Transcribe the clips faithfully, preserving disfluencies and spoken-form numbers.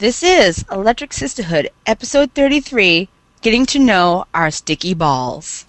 This is Electric Sisterhood, episode thirty-three, Getting to Know Our Sticky Balls.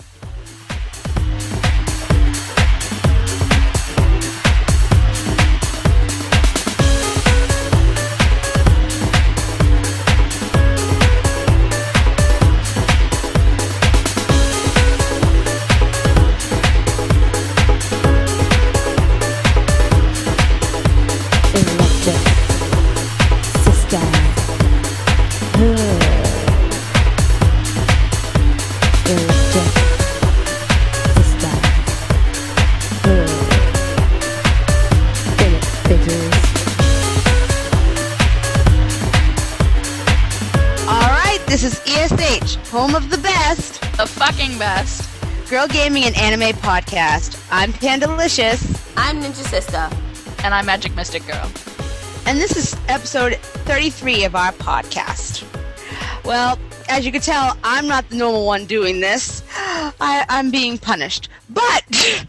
This is E S H, home of the best, the fucking best, girl gaming and anime podcast. I'm Pandalicious. I'm Ninja Sister. And I'm Magic Mystic Girl. And this is episode thirty-three of our podcast. Well, as you can tell, I'm not the normal one doing this. I, I'm being punished. But,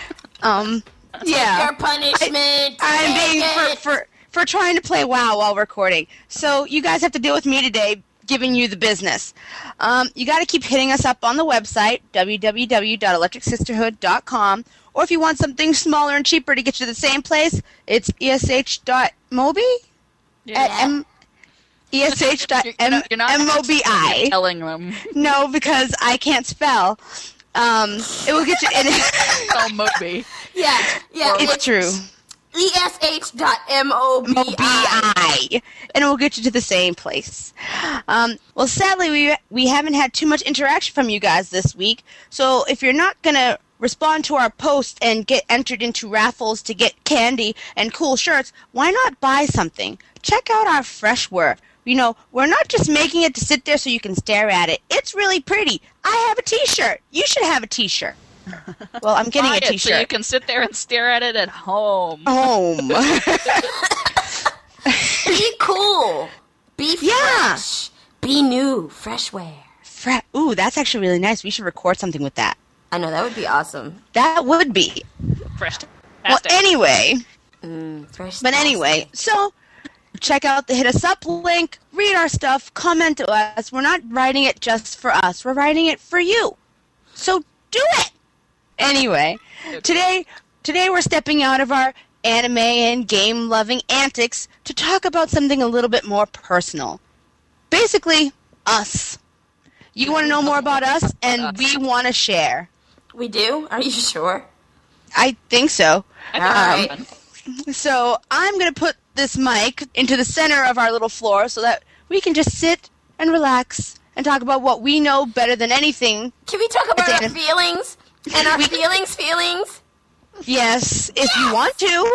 um, yeah. Take your punishment. I, I'm being, for, for, for trying to play WoW while recording. So you guys have to deal with me today, giving you the business. Um, you got to keep hitting us up on the website, w w w dot electric sisterhood dot com, or if you want something smaller and cheaper to get you to the same place, it's e s h dot mobi Yeah. at m e s h dot m o b i. Telling them. No, because I can't spell. Um, it will get you in. Oh, Moby. Yeah, yeah. It's true. E S H dot M O B I. And it will get you to the same place. Um, well, sadly, we we haven't had too much interaction from you guys this week. So if you're not going to respond to our post and get entered into raffles to get candy and cool shirts, why not buy something? Check out our Freshware. You know, we're not just making it to sit there so you can stare at it. It's really pretty. I have a t-shirt. You should have a t-shirt. Well, I'm getting Buy a it t-shirt. so you can sit there and stare at it at home. Home. Be cool. Be Yeah. fresh. Be new. Freshware. Fre- Ooh, that's actually really nice. We should record something with that. I know, that would be awesome. That would be. Fresh. Well, anyway. Mm, fresh. But anyway, so check out the Hit Us Up link, read our stuff, comment to us. We're not writing it just for us. We're writing it for you. So do it! Anyway, today today we're stepping out of our anime and game-loving antics to talk about something a little bit more personal. Basically, us. You want to know more about us, and we want to share. We do? Are you sure? I think so. I think Alright. it's So I'm going to put this mic into the center of our little floor so that we can just sit and relax and talk about what we know better than anything. Can we talk about It's our an- feelings? And our feelings, feelings? Yes, if you want to.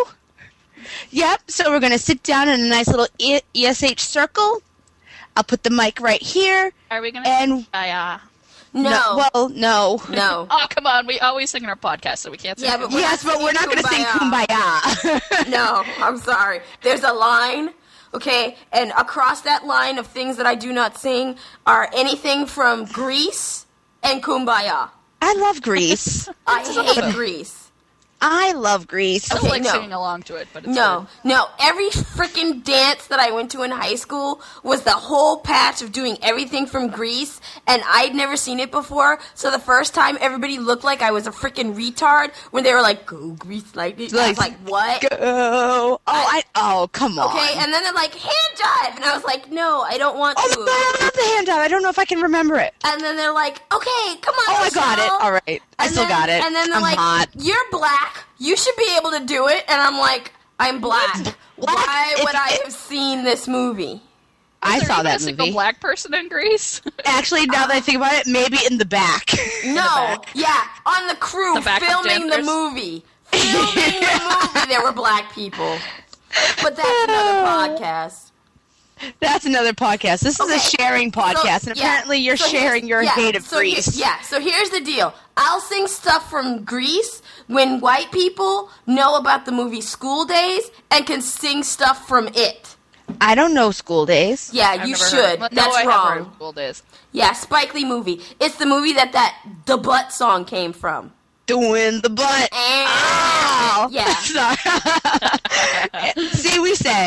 Yep, so we're going to sit down in a nice little E- ESH circle. I'll put the mic right here. Are we going to And- uh, No. Well, no. No. Oh, come on. We always sing in our podcast, so we can't sing. Yeah, it. but we're Yes, not but we're not going to sing Kumbaya. No, I'm sorry. There's a line, okay, and across that line of things that I do not sing are anything from Grease and Kumbaya. I love Grease. I hate Grease. I love Grease. I don't Okay, like no. singing along to it, but it's No, no. Every freaking dance that I went to in high school was the whole patch of doing everything from Grease, and I'd never seen it before. So the first time, everybody looked like I was a freaking retard when they were like, "Go Grease like this." I was like, "What?" Go. Oh, I. Oh, come on. Okay, and then they're like, "Hand jive," and I was like, "No, I don't want Oh, to." my God, I love the hand job. I don't know if I can remember it. And then they're like, "Okay, come on." Oh, I got it. Michelle." All right. I And still then- got it. And then they're I'm like, hot. "You're black. You should be able to do it." And I'm like, "I'm black. What? Why If- would I if- have seen this movie?" I Is there saw even that a single movie. black person in Greece? Actually, now that I think about it, maybe in the back. No, back. yeah, on the crew The backup filming the dancers. movie. Filming the movie, there were black people. But that's another podcast. That's another podcast. This is Okay. a sharing podcast, So, and yeah. apparently you're So here's- sharing your yeah, hate of so he- Grease. yeah, so here's the deal. I'll sing stuff from Grease when white people know about the movie School Days and can sing stuff from it. I don't know School Days. Yeah, I've you never should. Heard. That's no, I have wrong. heard of School Days. Yeah, Spike Lee movie. It's the movie that that The Butt song came from. Doing the butt. And Oh, yeah. Sorry. See, we sang.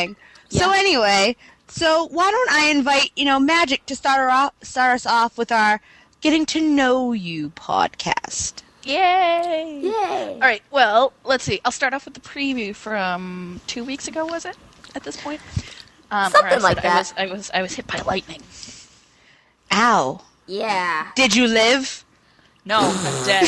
So Yeah. anyway, so why don't I invite, you know, Magic to start, her off, start us off with our Getting to Know You podcast. Yay! Yay! All right. Well, let's see. I'll start off with the preview from two weeks ago. Was it at this point? Um, where I Something like said that. I was, I was I was hit by lightning. Ow. Yeah. Did you live? No, I'm dead.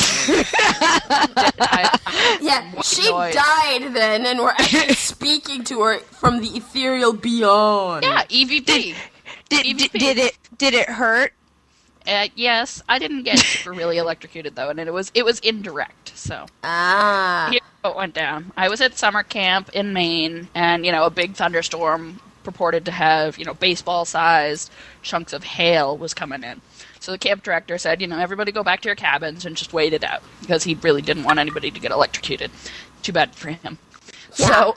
dead. I, Yeah, she noise. died then, and we're actually speaking to her from the ethereal beyond. yeah, E V P. Did, E V did, P. did it did it hurt? Uh, yes, I didn't get super really electrocuted though, and it was it was indirect. So Ah. here's what went down. I was at summer camp in Maine, and you know a big thunderstorm purported to have you know baseball-sized chunks of hail was coming in. So the camp director said, you know, everybody go back to your cabins and just wait it out because he really didn't want anybody to get electrocuted. Too bad for him. Yeah. So,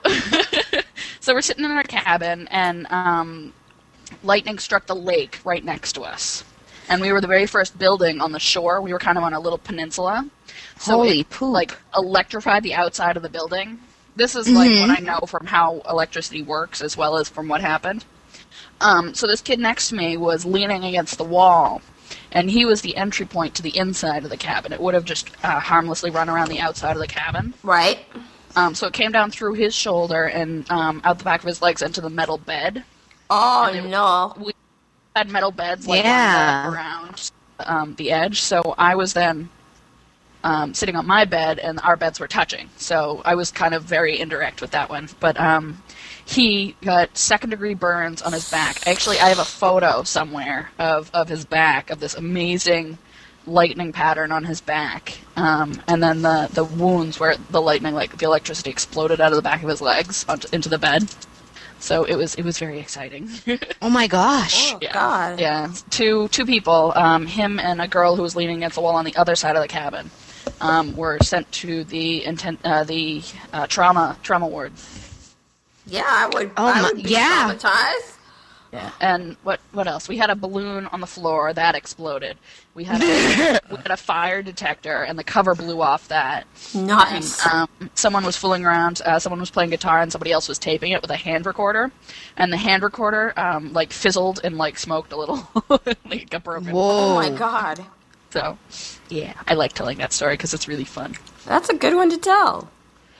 so we're sitting in our cabin, and um, lightning struck the lake right next to us. And we were the very first building on the shore. We were kind of on a little peninsula. So Holy it, poop. like, electrified the outside of the building. This is, like, Mhm. what I know from how electricity works as well as from what happened. Um, so this kid next to me was leaning against the wall, and he was the entry point to the inside of the cabin. It would have just uh, harmlessly run around the outside of the cabin. Right? Um, so it came down through his shoulder and um, out the back of his legs into the metal bed. Oh, And it- no. We had metal beds like Yeah. lined up around um, the edge. So I was then um, sitting on my bed, and our beds were touching. So I was kind of very indirect with that one. But um, he got second-degree burns on his back. Actually, I have a photo somewhere of, of his back, of this amazing lightning pattern on his back. Um, and then the, the wounds where the lightning, like the electricity exploded out of the back of his legs onto, into the bed. So it was it was very exciting. Oh my gosh. Oh, Yeah. God. Yeah, two two people, um, him and a girl who was leaning against the wall on the other side of the cabin, um, were sent to the inten- uh, the uh, trauma trauma ward. Yeah, I would, Oh, I my- would be yeah. traumatized. Yeah. And what what else? We had a balloon on the floor that exploded. We had a, we had a fire detector, and the cover blew off that. Nice. Um, someone was fooling around. Uh, someone was playing guitar, and somebody else was taping it with a hand recorder. And the hand recorder, um, like fizzled and like smoked a little, like it got broken. Whoa. Oh, my God. So, yeah, I like telling that story because it's really fun. That's a good one to tell.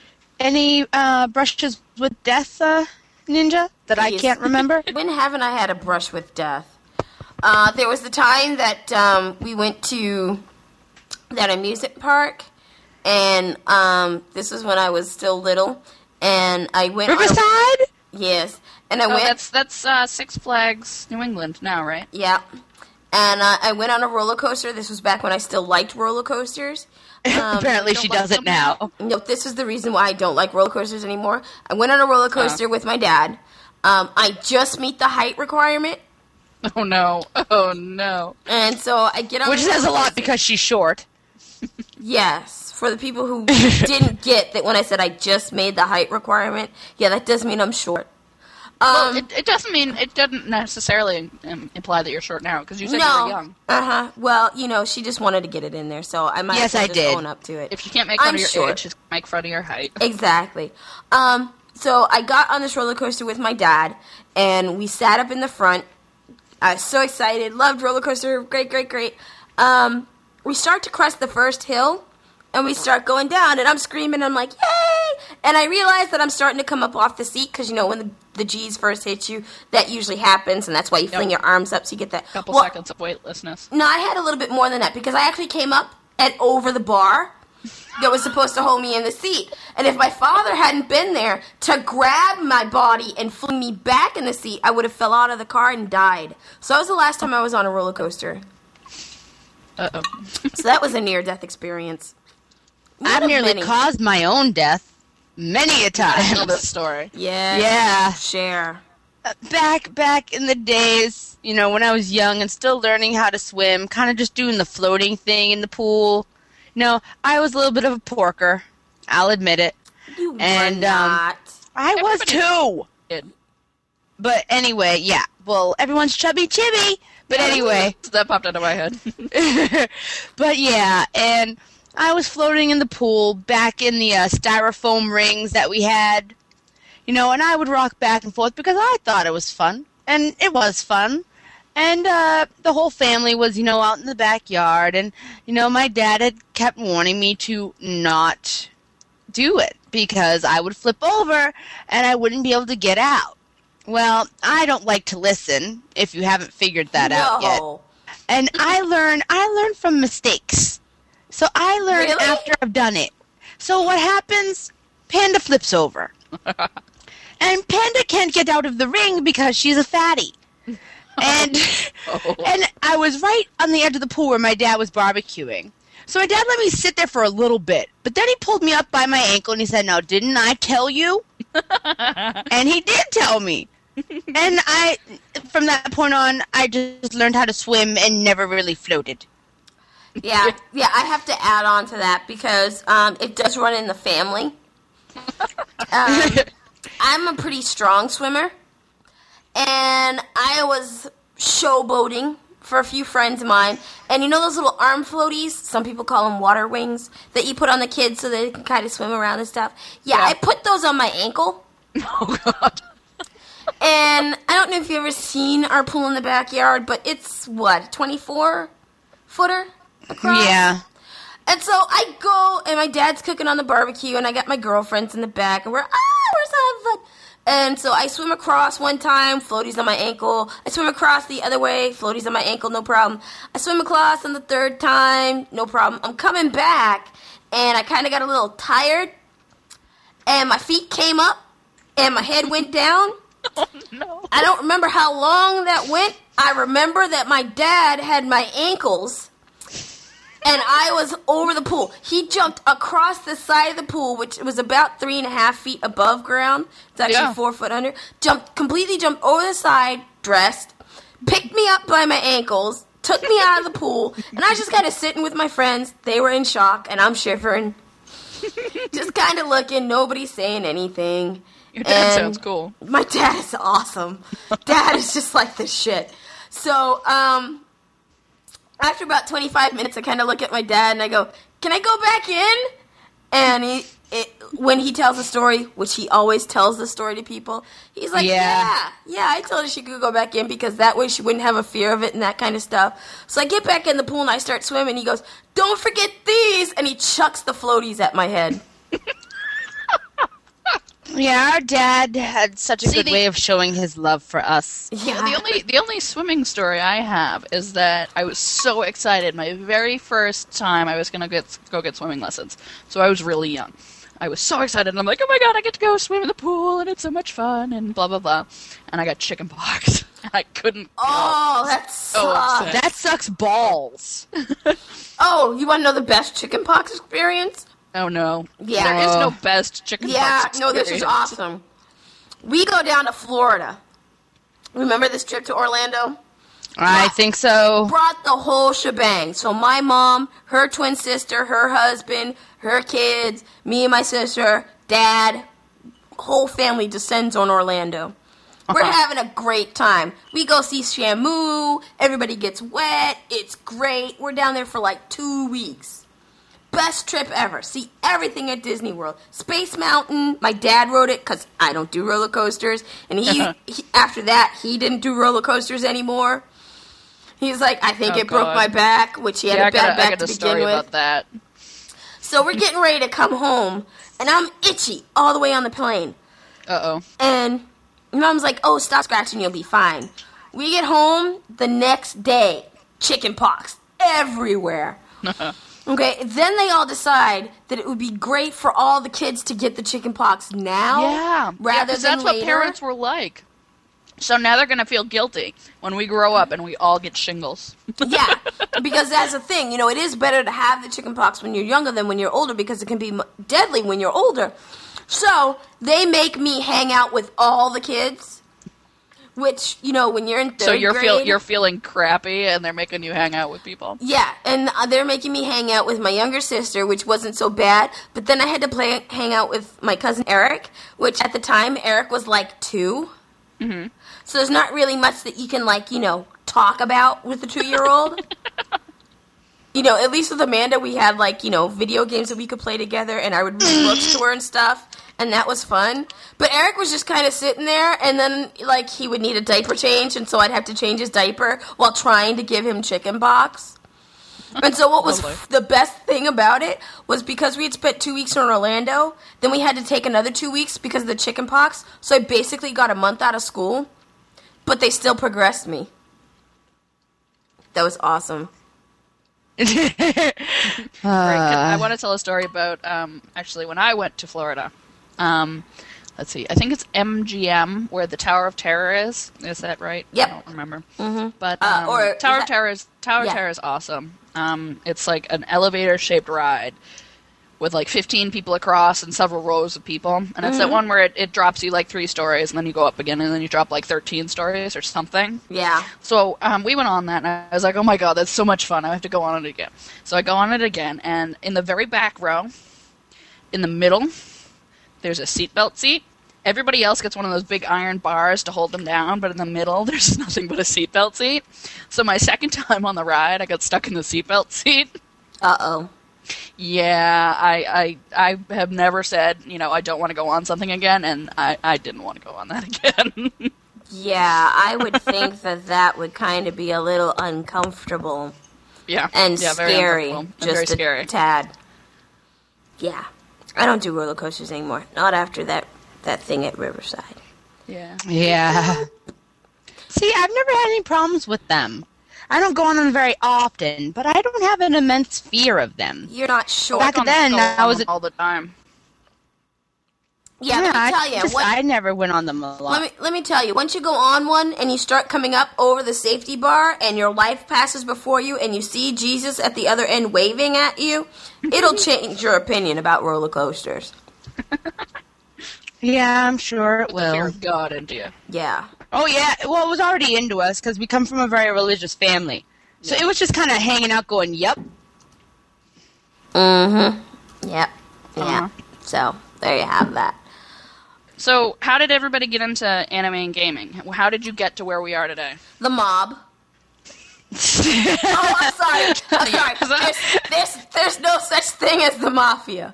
Any uh, brushes with death, uh, Ninja, that I Please. can't remember? When haven't I had a brush with death? Uh, there was the time that um, we went to that amusement park, and um, this was when I was still little, and I went on a- Riverside? yes, and I Oh, went. that's that's uh, Six Flags New England now, right? Yeah. And uh, I went on a roller coaster. This was back when I still liked roller coasters. Um, Apparently don't she like doesn't them now. no, this is the reason why I don't like roller coasters anymore. I went on a roller coaster with my dad. Um, I just meet the height requirement, Oh no! Oh no! and so I get on. Which the says a roller lot coaster. because she's short. Yes, for the people who didn't get that when I said I just made the height requirement, yeah, that does mean I'm short. Um, Well, it, it doesn't mean it doesn't necessarily um, imply that you're short now because you said you were no. young. Uh huh. Well, you know, she just wanted to get it in there, so I might Yes, as well I just did. own up to it. If you can't make fun I'm of your short. age, just make fun of your height. Exactly. Um, so I got on this roller coaster with my dad, and we sat up in the front. I was so excited, loved roller coaster, great, great, great. Um, we start to crest the first hill, and we start going down, and I'm screaming, I'm like, yay! And I realize that I'm starting to come up off the seat, because, you know, when the, the G's first hit you, that usually happens, and that's why you fling your arms up so you get that. Couple Well, seconds of weightlessness. no, I had a little bit more than that, because I actually came up and over the bar that was supposed to hold me in the seat. And if my father hadn't been there to grab my body and fling me back in the seat, I would have fell out of the car and died. So that was the last time I was on a roller coaster. Uh oh. So that was a near-death experience. One I've of nearly many. caused my own death many a Tell time. this story. Yeah. Yeah. Share. Back back in the days, you know, when I was young and still learning how to swim, kind of just doing the floating thing in the pool. No, I was a little bit of a porker. I'll admit it. You And, were um, not. I was Everybody- too. Kid. But anyway, yeah. Well, everyone's chubby chibby. But anyway. That popped into my head. But yeah, and I was floating in the pool back in the uh, styrofoam rings that we had. You know, and I would rock back and forth because I thought it was fun. And it was fun. And uh, the whole family was, you know, out in the backyard. And, you know, my dad had kept warning me to not do it because I would flip over and I wouldn't be able to get out. Well, I don't like to listen, if you haven't figured that no. out yet. And I learn, I learn from mistakes. So I learn Really? after I've done it. So what happens? Panda flips over. And Panda can't get out of the ring because she's a fatty. And Oh. and I was right on the edge of the pool where my dad was barbecuing. So my dad let me sit there for a little bit. But then he pulled me up by my ankle and he said, "Now, didn't I tell you?" And he did tell me. And I, from that point on, I just learned how to swim and never really floated. Yeah, yeah, I have to add on to that because um, it does run in the family. Um, I'm a pretty strong swimmer, and I was showboating for a few friends of mine. And you know those little arm floaties? Some people call them water wings that you put on the kids so they can kind of swim around and stuff. Yeah, Yeah. I put those on my ankle. Oh, God. And I don't know if you've ever seen our pool in the backyard, but it's, what, twenty-four footer across? Yeah. And so I go, and my dad's cooking on the barbecue, and I got my girlfriends in the back, and we're, ah, we're so having fun. And so I swim across one time, floaties on my ankle. I swim across the other way, floaties on my ankle, no problem. I swim across on the third time, no problem. I'm coming back, and I kind of got a little tired, and my feet came up, and my head went down. Oh, no. I don't remember how long that went. I remember that my dad had my ankles, and I was over the pool. He jumped across the side of the pool, which was about three and a half feet above ground. It's actually Yeah. four foot under. Jumped, completely jumped over the side, dressed, picked me up by my ankles, took me out of the pool, and I was just kind of sitting with my friends. They were in shock, and I'm shivering. Just kind of looking, nobody saying anything. Your dad And sounds cool. My dad is awesome. Dad is just like the shit. So, um, after about twenty-five minutes, I kind of look at my dad and I go, "Can I go back in?" And he, it, when he tells a story, which he always tells the story to people, he's like, Yeah. yeah, yeah, I told her she could go back in because that way she wouldn't have a fear of it and that kind of stuff. So I get back in the pool and I start swimming. He goes, "Don't forget these," and he chucks the floaties at my head. Yeah, our dad had such a See, good the- way of showing his love for us. Yeah. The only the only swimming story I have is that I was so excited. My very first time I was going to get go get swimming lessons. So I was really young. I was so excited. And I'm like, "Oh my God, I get to go swim in the pool and it's so much fun," and blah blah blah. And I got chicken pox. And I couldn't Oh, that So sucks. upset. That sucks balls. Oh, you want to know the best chicken pox experience? Oh no. Yeah. There is no Oh. best chicken Yeah, pox no, this is experience. awesome. We go down to Florida. Remember this trip to Orlando? I think so. Brought the whole shebang. So my mom, her twin sister, her husband, her kids, me and my sister, dad, whole family descends on Orlando. We're having a great time. We go see Shamu. Everybody gets wet. It's great. We're down there for like two weeks. Best trip ever. See everything at Disney World. Space Mountain. My dad rode it because I don't do roller coasters. And he, he, after that, he didn't do roller coasters anymore. He's like, I think Oh, it broke God. my back, which he had Yeah, I a got, bad a, I back got to a begin story with. about that. So we're getting ready to come home, and I'm itchy all the way on the plane. Uh oh. And mom's like, "Oh, stop scratching, you'll be fine." We get home the next day, chicken pox everywhere. Okay, then they all decide that it would be great for all the kids to get the chicken pox now, Yeah, rather because than that's later. what parents were like. So now they're going to feel guilty when we grow up and we all get shingles. Yeah, because that's the thing. You know, it is better to have the chicken pox when you're younger than when you're older because it can be m- deadly when you're older. So they make me hang out with all the kids, which, you know, when you're in third So you're grade. feel you're feeling crappy and they're making you hang out with people. Yeah, and uh, they're making me hang out with my younger sister, which wasn't so bad. But then I had to play hang out with my cousin Eric, which at the time Eric was like two. Mm-hmm. So there's not really much that you can, like, you know, talk about with the two-year-old. You know, at least with Amanda, we had, like, you know, video games that we could play together, and I would read books to her and stuff. and that was fun. But Eric was just kind of sitting there, and then, like, he would need a diaper change, and so I'd have to change his diaper while trying to give him chicken pox. And so what was f- the best thing about it was because we had spent two weeks in Orlando, then we had to take another two weeks because of the chicken pox, so I basically got a month out of school, but they still progressed me. That was awesome. Great. I want to tell a story about, um, actually, when I went to Florida. Um, let's see, I think it's M G M, where the Tower of Terror is. Is that right? Yep. I don't remember. Mm-hmm. But Uh, um, or Tower is of that- Terror is Tower Yeah. of Terror is awesome. Um, it's like an elevator-shaped ride with like fifteen people across and several rows of people. And it's Mm-hmm. that one where it, it drops you like three stories, and then you go up again, and then you drop like thirteen stories or something. Yeah. So um, we went on that, and I was like, oh my god, that's so much fun. I have to go on it again. So I go on it again, and in the very back row, in the middle, there's a seatbelt seat. Everybody else gets one of those big iron bars to hold them down, but in the middle, there's nothing but a seatbelt seat. So my second time on the ride, I got stuck in the seatbelt seat. Uh-oh. Yeah, I, I I have never said, you know, I don't want to go on something again, and I, I didn't want to go on that again. Yeah, I would think that that would kind of be a little uncomfortable yeah, and yeah, very scary. uncomfortable and Just very a scary. tad. Yeah. I don't do roller coasters anymore. Not after that, that thing at Riverside. Yeah. Yeah. See, I've never had any problems with them. I don't go on them very often, but I don't have an immense fear of them. You're not sure. Back On- then, go I on was them all the time. Yeah, let me I tell you. just- what, I never went on them a lot. let me let me tell you. Once you go on one and you start coming up over the safety bar, and your life passes before you, and you see Jesus at the other end waving at you, it'll change your opinion about roller coasters. Yeah, I'm sure it The fear will. of God into you. Yeah. Oh, yeah. Well, it was already into us because we come from a very religious family. So it was just kind of hanging out going, yep. Mm-hmm. Yep. Yeah. Uh-huh. So there you have that. So, how did everybody get into anime and gaming? How did you get to where we are today? The mob. Oh, I'm sorry. I'm sorry. There's, there's, there's no such thing as the mafia.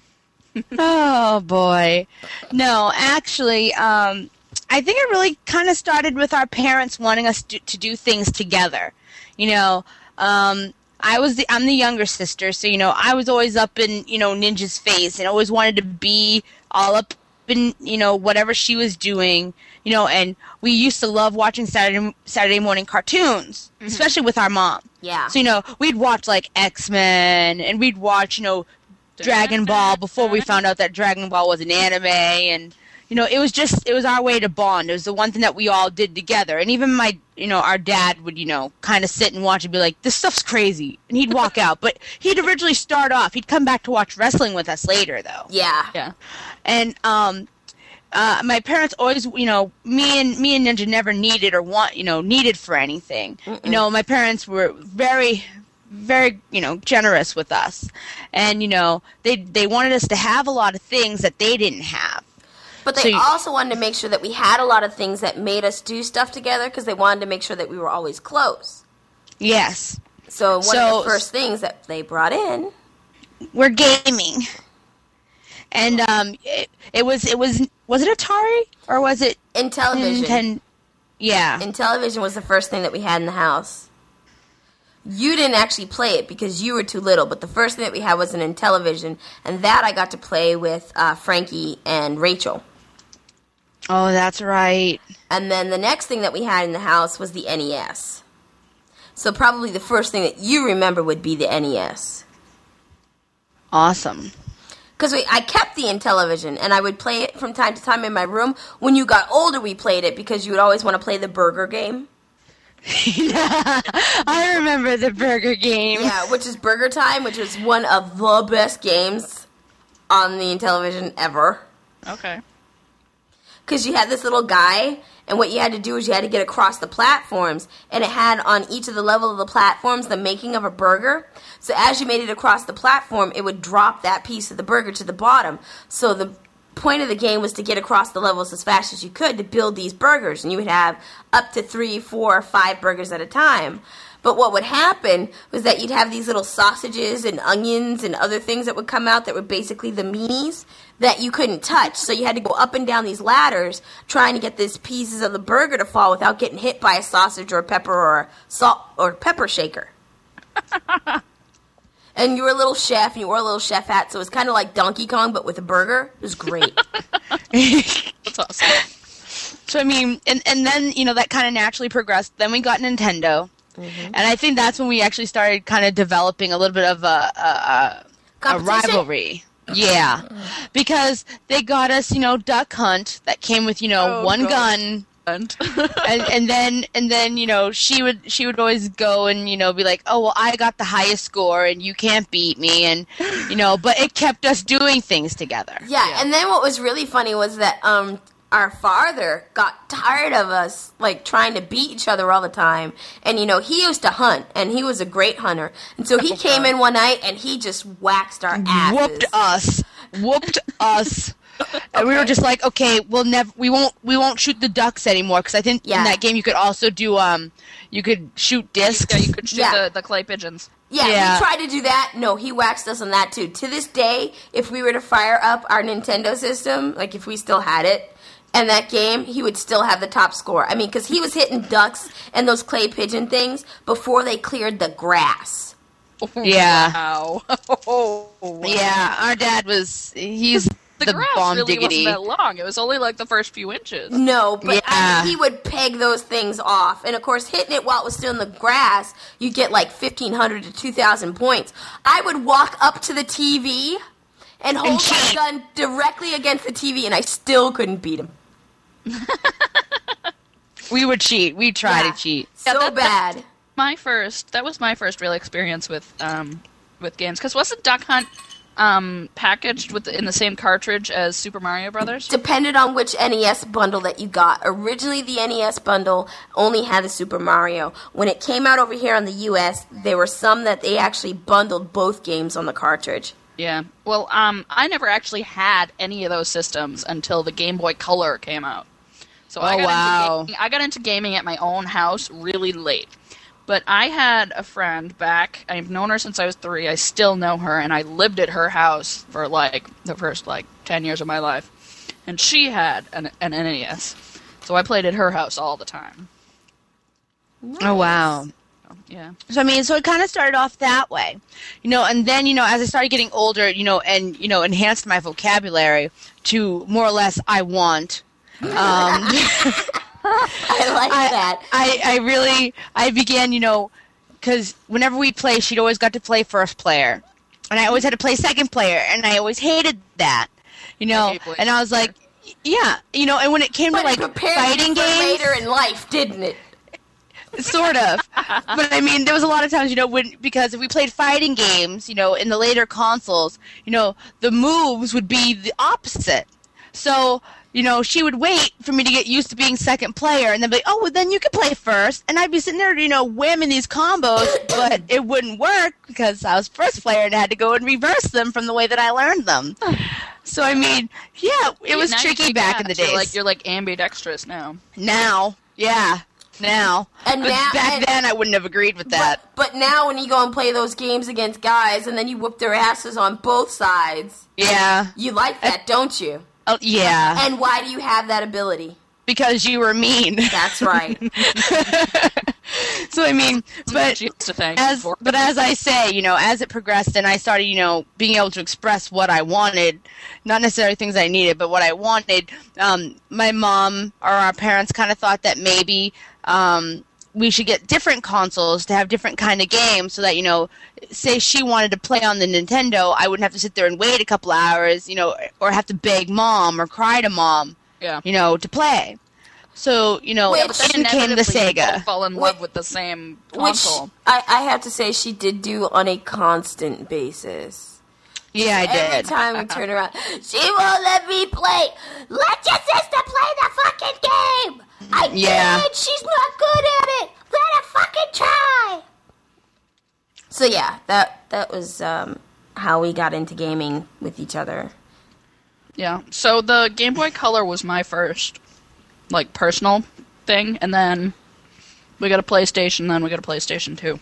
Oh, boy. No, actually, um, I think it really kind of started with our parents wanting us to, to do things together. You know, um, I was the, I'm the younger sister, so, you know, I was always up in, you know, Ninja's face and always wanted to be all up in, you know, whatever she was doing, you know, and we used to love watching Saturday, Saturday morning cartoons, mm-hmm. especially with our mom. Yeah. So, you know, we'd watch, like, X-Men, and we'd watch, you know, Dragon Ball before we found out that Dragon Ball was an anime, and you know, it was just it was our way to bond. It was the one thing that we all did together. And even my, you know, our dad would, you know, kind of sit and watch and be like, "This stuff's crazy," and he'd walk out. But he'd originally start off. He'd come back to watch wrestling with us later, though. Yeah. Yeah. And um, uh, my parents always, you know, me and me and Ninja never needed or want, you know, needed for anything. Mm-mm. You know, my parents were very. very, you know, generous with us. And, you know, they they wanted us to have a lot of things that they didn't have. But they So you- also wanted to make sure that we had a lot of things that made us do stuff together because they wanted to make sure that we were always close. Yes. So one So- of the first things that they brought in... We're gaming. And um it, it was it was was it Atari or was it In television. Ninten- yeah. In television was the first thing that we had in the house. You didn't actually play it because you were too little, but the first thing that we had was an in television, and that I got to play with uh, Frankie and Rachel. Oh, that's right. And then the next thing that we had in the house was the N E S. So probably the first thing that you remember would be the N E S. Awesome. Because I kept the in television, and I would play it from time to time in my room. When you got older, we played it because you would always want to play the burger game. Yeah, I remember the burger game. Yeah, which is Burger Time, which was one of the best games on the television ever. Okay. Because you had this little guy, and what you had to do is you had to get across the platforms, and it had on each of the level of the platforms the making of a burger. So as you made it across the platform, it would drop that piece of the burger to the bottom. So the point of the game was to get across the levels as fast as you could to build these burgers, and you would have up to three, four, five burgers at a time. But what would happen was that you'd have these little sausages and onions and other things that would come out that were basically the meanies that you couldn't touch. So you had to go up and down these ladders trying to get these pieces of the burger to fall without getting hit by a sausage or a pepper or a salt or pepper shaker. And you were a little chef, and you wore a little chef hat, so it was kind of like Donkey Kong, but with a burger. It was great. That's awesome. So, I mean, and, and then, you know, that kind of naturally progressed. Then we got Nintendo. Mm-hmm. And I think that's when we actually started kind of developing a little bit of a, a, a, a rivalry. Yeah. Because they got us, you know, Duck Hunt that came with, you know, oh, one God. gun. and and then and then you know she would she would always go and you know be like, oh well, I got the highest score and you can't beat me, and you know but it kept us doing things together. Yeah, yeah. And then what was really funny was that um our father got tired of us like trying to beat each other all the time, and you know he used to hunt and he was a great hunter, and so he oh, came God. in one night and he just waxed our asses, whooped us, whooped us. And we were just like, okay, we'll never, we won't, we won't shoot the ducks anymore because I think yeah. in that game you could also do, um, you could shoot discs. Yeah, you could shoot yeah. the, the clay pigeons. Yeah, yeah, we tried to do that. No, he waxed us on that too. To this day, if we were to fire up our Nintendo system, like if we still had it, and that game, he would still have the top score. I mean, because he was hitting ducks and those clay pigeon things before they cleared the grass. Yeah. Wow. Yeah, our dad was, he's... The, the grass bomb really diggity. wasn't that long. It was only like the first few inches. No, but yeah. I mean, he would peg those things off. And, of course, hitting it while it was still in the grass, you get like fifteen hundred to two thousand points. I would walk up to the T V and hold and my gun directly against the T V, and I still couldn't beat him. We would cheat. We try yeah, to cheat. So yeah, that, bad. That, my first, that was my first real experience with um, with games. Because wasn't Duck Hunt... Um, packaged with the, in the same cartridge as Super Mario Brothers? Depended on which N E S bundle that you got. Originally, the N E S bundle only had the Super Mario. When it came out over here on the U S, there were some that they actually bundled both games on the cartridge. Yeah. Well, um, I never actually had any of those systems until the Game Boy Color came out. So oh, I got wow. into gaming, I got into gaming at my own house really late. But I had a friend back, I've known her since I was three, I still know her, and I lived at her house for, like, the first, like, ten years of my life. And she had an, an N E S. So I played at her house all the time. Nice. Oh, wow. So, yeah. So, I mean, so it kind of started off that way. You know, and then, you know, as I started getting older, you know, and, you know, enhanced my vocabulary to more or less I want. Um... I like I, that. I, I really, I began, you know, because whenever we play, she'd always got to play first player. And I always had to play second player, and I always hated that, you know. I and I was like, yeah, you know, and when it came but to, like, fighting games. later in life, didn't it? Sort of. But, I mean, there was a lot of times, you know, when because if we played fighting games, you know, in the later consoles, you know, the moves would be the opposite. So... You know, she would wait for me to get used to being second player, and then be like, oh, well, then you could play first. And I'd be sitting there, you know, whamming these combos, but it wouldn't work because I was first player and I had to go and reverse them from the way that I learned them. So, I mean, yeah, it yeah, was tricky back in the days. You're like, you're like ambidextrous now. Now, yeah, now. And but now, back and, then, I wouldn't have agreed with that. But, but now when you go and play those games against guys, and then you whoop their asses on both sides. Yeah. You like that, I, don't you? Oh, yeah. And why do you have that ability? Because you were mean. That's right. So, I mean, but as, but as I say, you know, as it progressed and I started, you know, being able to express what I wanted, not necessarily things I needed, but what I wanted, um, my mom or our parents kind of thought that maybe um, we should get different consoles to have different kind of games so that, you know, say she wanted to play on the Nintendo, I wouldn't have to sit there and wait a couple hours, you know, or have to beg mom or cry to mom, yeah. you know, to play. So, you know, Which, then came the Sega. Fall in love with the same console. Which I, I have to say she did do on a constant basis. Yeah, I did. Every time we turn around, she won't let me play. Let your sister play the fucking game. I yeah. did. She's not good at it. Let her fucking try. So yeah, that that was um, how we got into gaming with each other. Yeah. So the Game Boy Color was my first, like, personal thing, and then we got a PlayStation, then we got a PlayStation two.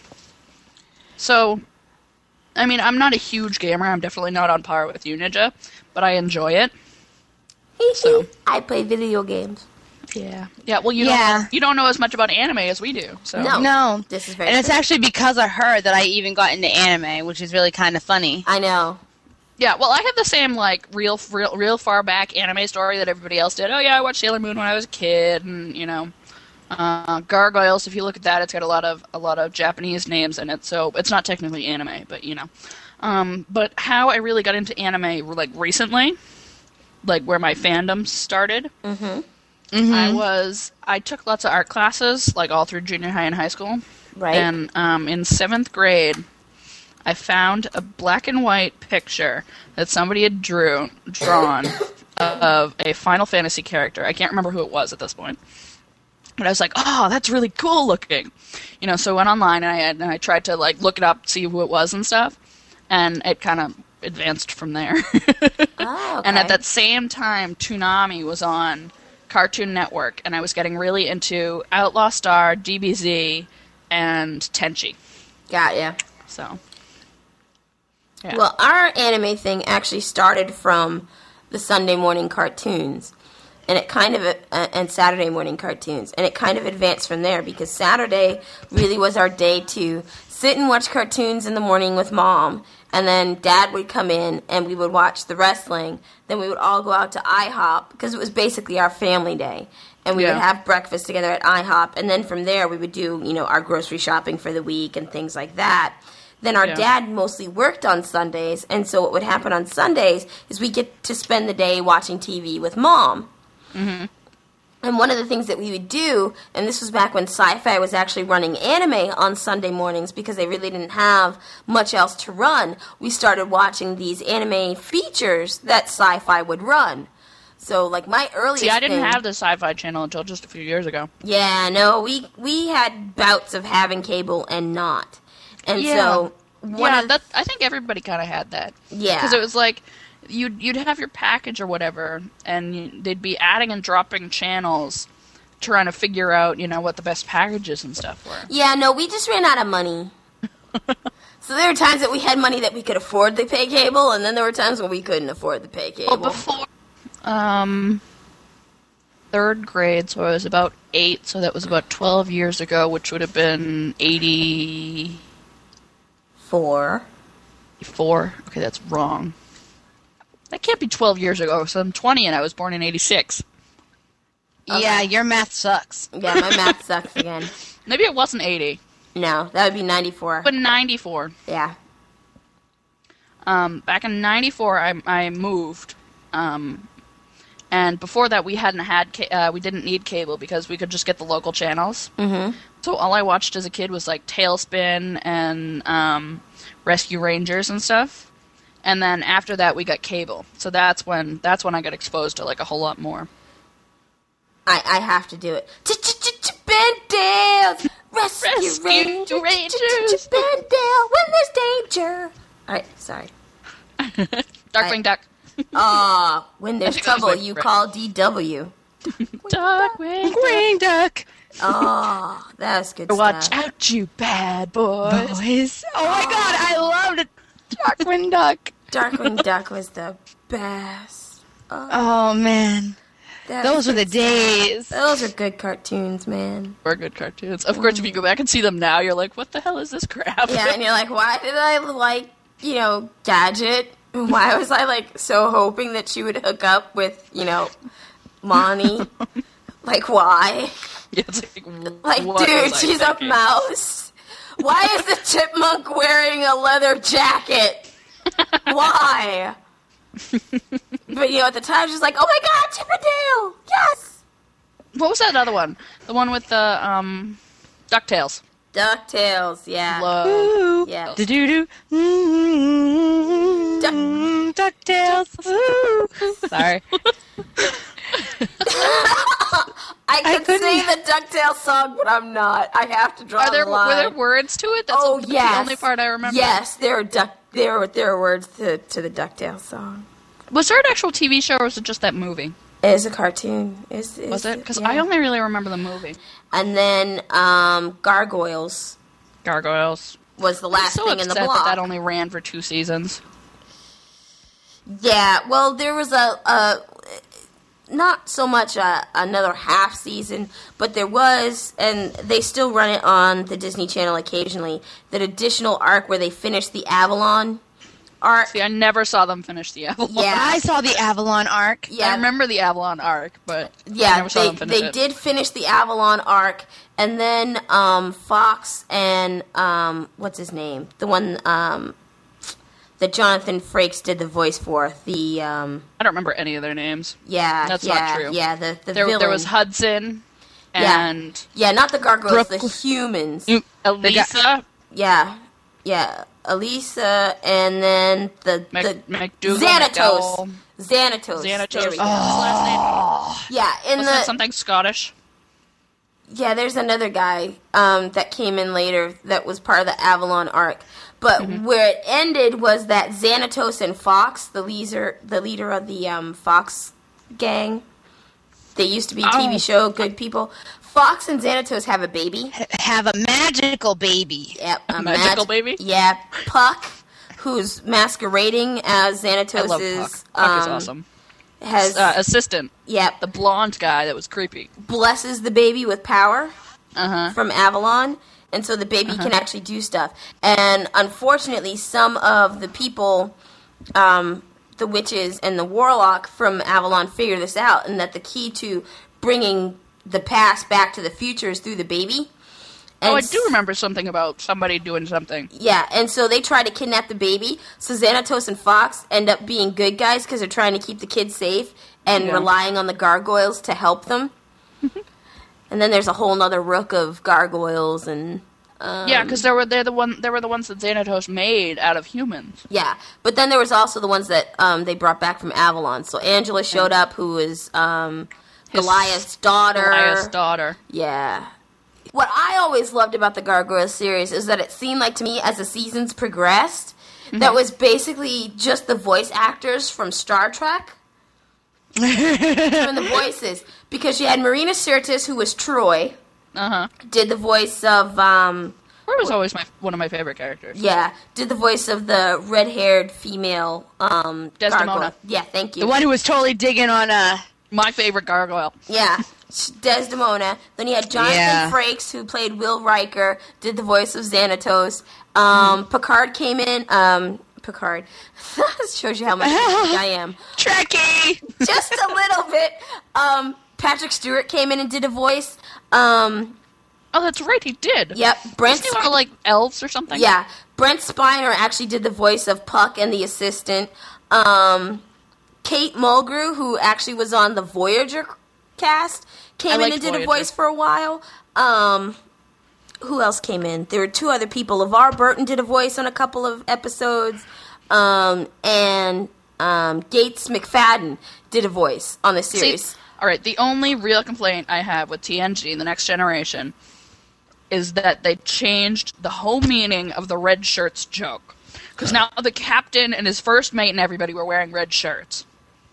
So, I mean, I'm not a huge gamer. I'm definitely not on par with you, Ninja, but I enjoy it. So. I play video games. Yeah. Yeah, well, you, Yeah. Don't, you don't know as much about anime as we do. So. No. No. This is very And it's true. actually because of her that I even got into anime, which is really kind of funny. I know. Yeah, well, I have the same, like, real, real, real far back anime story that everybody else did. Oh, yeah, I watched Sailor Moon when I was a kid, and, you know, uh, Gargoyles, if you look at that, it's got a lot of, a lot of Japanese names in it, so it's not technically anime, but, you know. Um, but how I really got into anime, like, recently, like, where my fandom started, Mm-hmm. Mm-hmm. I was, I took lots of art classes, like, all through junior high and high school. Right. And um, in seventh grade, I found a black and white picture that somebody had drew, drawn of a Final Fantasy character. I can't remember who it was at this point. But I was like, oh, that's really cool looking. You know, so I went online and I, and I tried to, like, look it up, see who it was and stuff. And it kind of advanced from there. Oh, okay. And at that same time, Toonami was on Cartoon Network, and I was getting really into Outlaw Star, D B Z, and Tenchi. Got ya. So, yeah. Well, our anime thing actually started from the Sunday morning cartoons, and it kind of uh, and Saturday morning cartoons, and it kind of advanced from there because Saturday really was our day to sit and watch cartoons in the morning with Mom, and then Dad would come in and we would watch the wrestling. Then we would all go out to IHOP because it was basically our family day. And we Yeah. would have breakfast together at IHOP. And then from there we would do, you know, our grocery shopping for the week and things like that. Then our Yeah. dad mostly worked on Sundays. And so what would happen on Sundays is we get to spend the day watching T V with Mom. Mm-hmm. And one of the things that we would do, and this was back when Sci-Fi was actually running anime on Sunday mornings because they really didn't have much else to run, we started watching these anime features that Sci-Fi would run. So, like, my earliest See, I didn't thing, have the Sci-Fi channel until just a few years ago. Yeah, no, we we had bouts of having cable and not. And so, one yeah, of, that, I think everybody kind of had that. yeah. Because it was like, you'd, you'd have your package or whatever, and you, they'd be adding and dropping channels, trying to figure out, you know, what the best packages and stuff were. Yeah, no, we just ran out of money. So there were times that we had money that we could afford to pay cable, and then there were times when we couldn't afford to pay cable. Well, before, um, third grade, so I was about eight, so that was about twelve years ago, which would have been eighty-four. Four. Okay, that's wrong. That can't be twelve years ago, so I'm twenty and I was born in eighty-six. Yeah, your math sucks. Yeah, my math sucks again. Maybe it wasn't eighty, No, that would be ninety-four. but ninety-four. Yeah. Um, back in ninety-four, I, I moved. Um, and before that, we hadn't had, ca- uh, we didn't need cable because we could just get the local channels. Mm-hmm. So all I watched as a kid was like Tailspin and um, Rescue Rangers and stuff. And then after that, we got cable. So that's when that's when I got exposed to like a whole lot more. I, I have to do it. Bandales! Rescue, Rescue Rangers! Rangers. Bandale! When there's danger! Alright, sorry. Darkwing I- Duck. Aw, when there's think that was trouble, my you favorite. call D W. Darkwing Duck. Green duck. Oh, that's good Watch stuff. out, you bad boys. Boys. Oh my god, I loved it. Darkwing Duck. Darkwing Duck was the best. Oh, Oh man, that those was were the good days. stuff. Those are good cartoons, man. Were good cartoons. Of course, if you go back and see them now, you're like, what the hell is this crap? Yeah, and you're like, why did I like, you know, Gadget? Why was I like so hoping that she would hook up with, you know, Monty? Like, why? Yeah, it's like, Like, what dude, was I she's a thinking? mouse. Why is the chipmunk wearing a leather jacket? Why? But, you know, at the time, she's like, oh my god, Chippendale! Yes! What was that other one? The one with the um, DuckTales. DuckTales, yeah. Love. Ooh. Yeah. Do do do. Mm-hmm. Ducktales. Ooh. Sorry. I I could couldn't- sing the DuckTales song, but I'm not. I have to draw Are there the line. were there words to it? That's Oh, the, yes. the only part I remember. Yes, there are duck. There are there are words to to the DuckTales song. Was there an actual T V show, or was it just that movie? It's a cartoon. It's, it's, Was it? Because yeah. I only really remember the movie. And then um, Gargoyles Gargoyles. was the last I'm so thing in the upset block. that that only ran for two seasons. Yeah, well, there was a, a not so much a, another half season, but there was, and they still run it on the Disney Channel occasionally, that additional arc where they finished the Avalon arc. See, I never saw them finish the Avalon. Yeah. I saw the Avalon arc. Yeah, I remember the Avalon arc, but I yeah, never saw they them finish they it. did finish the Avalon arc, and then um, Fox and um, what's his name, the one um, that Jonathan Frakes did the voice for, the um, I don't remember any of their names. yeah, That's yeah, not true. yeah, the the There, villain. there was Hudson Yeah. and yeah, not the gargoyles, Brooke- the humans. Elisa. Yeah, yeah, Elisa, and then the Mac- the McDougal, Xanatos, McDowell. Xanatos, Xanatos. There we go. What's his last name? Yeah, in Wasn't it the something Scottish? yeah, there's another guy um, that came in later that was part of the Avalon arc. But Mm-hmm. where it ended was that Xanatos and Fox, the leader, the leader of the um, Fox gang, they used to be a T V Oh. show, Good People. Fox and Xanatos have a baby. H- have a magical baby. Yep, a Magical baby? Yeah, Puck, who's masquerading as Xanatos' I love Puck. Puck is um, awesome. has Uh, assistant, yep the blonde guy that was creepy. blesses the baby with power Uh huh. from Avalon, and so the baby can actually do stuff. And unfortunately, some of the people, um, the witches and the warlock from Avalon, figure this out, and that the key to bringing the past back to the future is through the baby. And Oh, I do remember something about somebody doing something. Yeah, and so they try to kidnap the baby. So Xanatos and Fox end up being good guys because they're trying to keep the kids safe and Yeah. relying on the gargoyles to help them. And then there's a whole nother rook of gargoyles and um, Yeah, because they were they're the one they were the ones that Xanatos made out of humans. yeah. But then there was also the ones that um, they brought back from Avalon. So Angela showed up, who was um, His- Goliath's daughter. Goliath's daughter. Yeah. What I always loved about the Gargoyles series is that it seemed like to me as the seasons progressed, that was basically just the voice actors from Star Trek. Doing the voices. Because you had Marina Sirtis, who was Troy, Uh huh. did the voice of, um, Troy was always my one of my favorite characters. yeah, did the voice of the red-haired female, um, Desdemona. gargoyle. Yeah, thank you. The one who was totally digging on uh My favorite gargoyle. Yeah, Desdemona. Then you had Jonathan Yeah. Frakes, who played Will Riker, did the voice of Xanatos. Um, Picard came in. Um, Picard. That shows you how much I am. Trekkie. Just a little bit. Um, Patrick Stewart came in and did a voice. Um, Oh, that's right, he did. yep, Brent. Wasn't he one of, like elves or something? Yeah, Brent Spiner actually did the voice of Puck and the assistant. Um, Kate Mulgrew, who actually was on the Voyager cast, came I in liked and did Voyager. a voice for a while. Um, who else came in? There were two other people. LeVar Burton did a voice on a couple of episodes. Um, and um, Gates McFadden did a voice on the series. See, all right, the only real complaint I have with T N G, The Next Generation, is that they changed the whole meaning of the red shirts joke. Because now the captain and his first mate and everybody were wearing red shirts.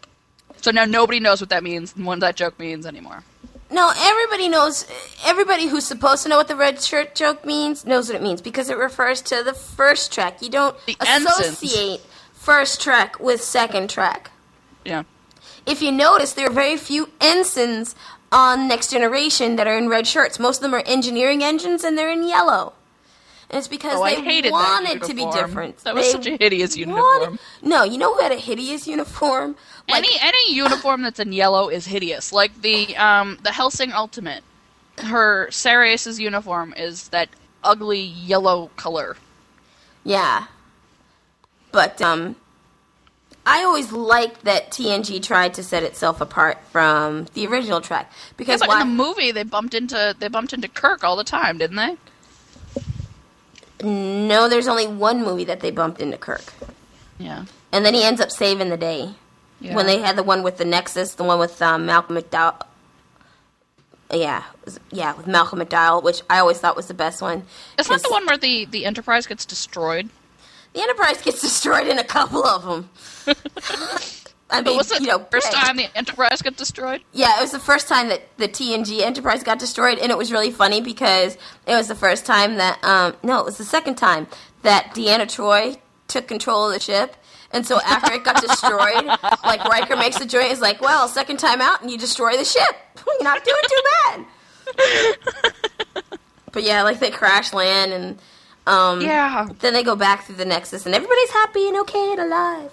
So now nobody knows what that means and what that joke means anymore. No, everybody knows, everybody who's supposed to know what the red shirt joke means knows what it means because it refers to the first Trek. You don't The ensigns. associate first Trek with second Trek. Yeah. If you notice, there are very few ensigns on Next Generation that are in red shirts. Most of them are engineering engines and they're in yellow. And it's because Oh, I they hated that wanted to be uniform. different. That was They such a hideous wanted- uniform. No, you know who had a hideous uniform? Like, any any uniform that's in yellow is hideous. Like the um the Helsing Ultimate. Her Sarius's uniform is that ugly yellow color. yeah. But, um, I always liked that T N G tried to set itself apart from the original Trek. Yeah, Because but why? in the movie they bumped into they bumped into Kirk all the time, didn't they? No, there's only one movie that they bumped into Kirk. Yeah. And then he ends up saving the day. Yeah. When they had the one with the Nexus, the one with um, Malcolm McDowell. Yeah, it was- yeah, with Malcolm McDowell, which I always thought was the best one. Isn't that 'cause the one where the, the Enterprise gets destroyed? The Enterprise gets destroyed in a couple of them. I But mean, was it you know, the first Greg. time the Enterprise got destroyed? Yeah, it was the first time that the T N G Enterprise got destroyed, and it was really funny because it was the first time that, um, no, it was the second time that Deanna Troi took control of the ship. And so after it got destroyed, like, Riker makes the joint, is like, well, second time out, and you destroy the ship. You're not doing too bad. But yeah, like, they crash land, and um, Yeah. then they go back through the Nexus, and everybody's happy and okay and alive.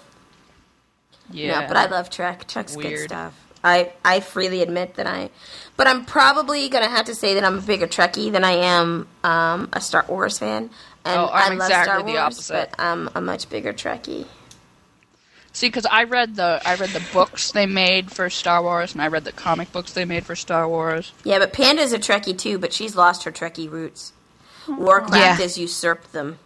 Yeah. No, but I love Trek. Trek's good Weird. stuff. I, I freely admit that I... But I'm probably going to have to say that I'm a bigger Trekkie than I am um, a Star Wars fan. And Oh, I'm I love exactly Star the Wars, opposite. but I'm a much bigger Trekkie. See, because I read the I read the books they made for Star Wars, and I read the comic books they made for Star Wars. Yeah, but Panda's a Trekkie too, but she's lost her Trekkie roots. Warcraft Yeah. has usurped them.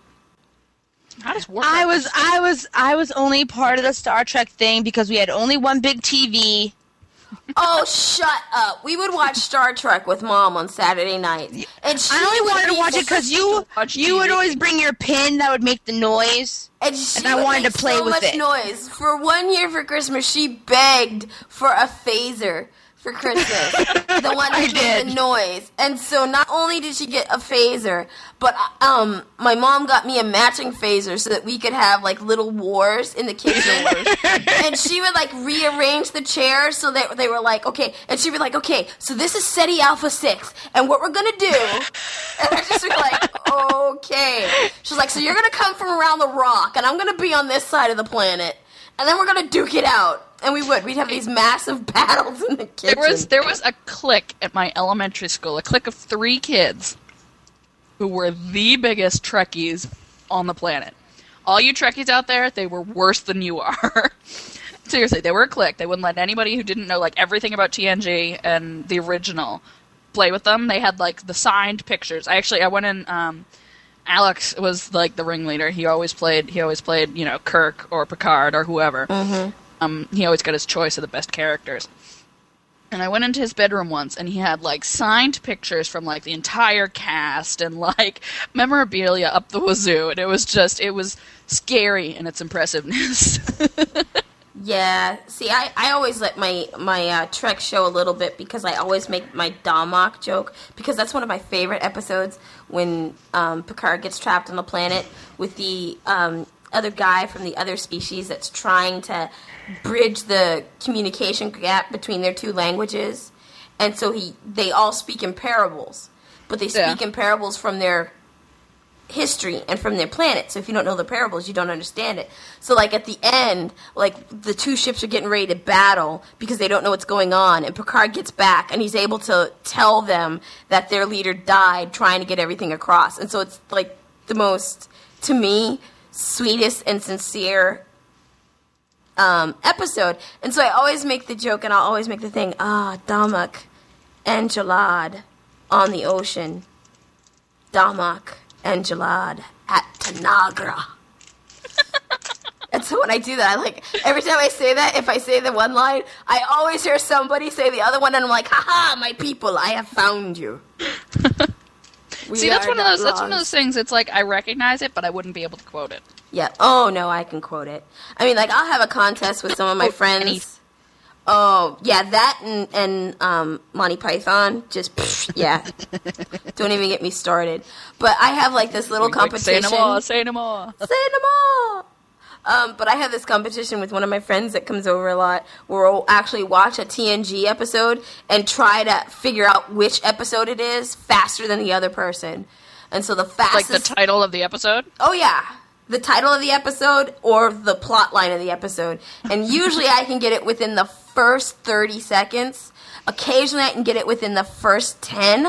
How does Warcraft? I was I was I was only part of the Star Trek thing because we had only one big T V. Oh, shut up. We would watch Star Trek with Mom on Saturday night. And she I only would wanted to be- watch it because you Watch you would T V. always bring your pin that would make the noise. And, she And I would wanted make to play so with much it. noise. For one year for Christmas, she begged for a phaser for Christmas. The one I that made the did. noise. And so not only did she get a phaser, but um, my mom got me a matching phaser so that we could have like little wars in the kitchen. And she would like rearrange the chairs so that they were like, okay. And she'd be like, okay, so this is SETI Alpha six. And what we're going to do... And I just be like, okay. She's like, so you're going to come from around the rock, and I'm going to be on this side of the planet. And then we're going to duke it out. And we would. We'd have these massive battles in the kitchen. There was there was a clique at my elementary school, a clique of three kids who were the biggest Trekkies on the planet. All you Trekkies out there, they were worse than you are. Seriously, they were a clique. They wouldn't let anybody who didn't know like everything about T N G and the original play with them. They had like the signed pictures. I actually I went in. Um, Alex was like the ringleader. He always played. He always played. You know, Kirk or Picard or whoever. Mm-hmm. Um, he always got his choice of the best characters. And I went into his bedroom once, and he had, like, signed pictures from, like, the entire cast and, like, memorabilia up the wazoo. And it was just, it was scary in its impressiveness. Yeah. See, I, I always let my, my uh, Trek show a little bit because I always make my Damak joke because that's one of my favorite episodes when um, Picard gets trapped on the planet with the um, other guy from the other species that's trying to bridge the communication gap between their two languages. And so he they all speak in parables, but they speak Yeah. in parables from their history and from their planet. So if you don't know the parables, you don't understand it. So like at the end, like the two ships are getting ready to battle because they don't know what's going on, and Picard gets back and he's able to tell them that their leader died trying to get everything across. And so it's like the most, to me, sweetest and sincere um, episode. And so I always make the joke and I'll always make the thing, ah, Damak and Jalad on the ocean. Damak and Jalad at Tanagra. And so when I do that, I like, every time I say that, if I say the one line, I always hear somebody say the other one, and I'm like, haha, my people, I have found you. We See, that's are one of not those. That's one of lost. those things. It's like I recognize it, but I wouldn't be able to quote it. Yeah. Oh, no, I can quote it. I mean, like, I'll have a contest with some of my Quote friends. any- Oh, yeah, that and, and um, Monty Python. Just, psh, yeah. Don't even get me started. But I have, like, this little Like, say competition. no more. Say no more. Say no more. Um, but I have this competition with one of my friends that comes over a lot where we'll actually watch a T N G episode and try to figure out which episode it is faster than the other person. And so the Like fastest... the title of the episode. Oh, yeah. The title of the episode or the plot line of the episode. And usually I can get it within the first thirty seconds. Occasionally I can get it within the first ten.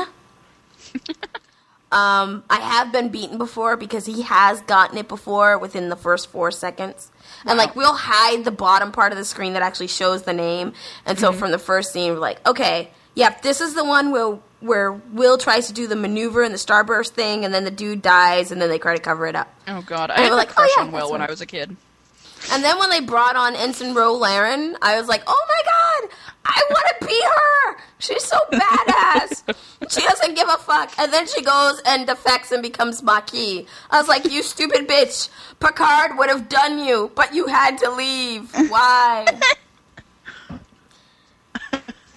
um, I have been beaten before because he has gotten it before within the first four seconds. And, like, we'll hide the bottom part of the screen that actually shows the name. And so from the first scene, we're like, okay, yep, this is the one where... where Will tries to do the maneuver and the starburst thing, and then the dude dies, and then they try to cover it up. Oh God, I And had we're a like, oh, crush yeah, on Will that's when right. I was a kid. And then when they brought on Ensign Ro Laren, I was like, oh my god, I want to be her! She's so badass! She doesn't give a fuck. And then she goes and defects and becomes Maquis. I was like, you stupid bitch. Picard would have done you, but you had to leave. Why?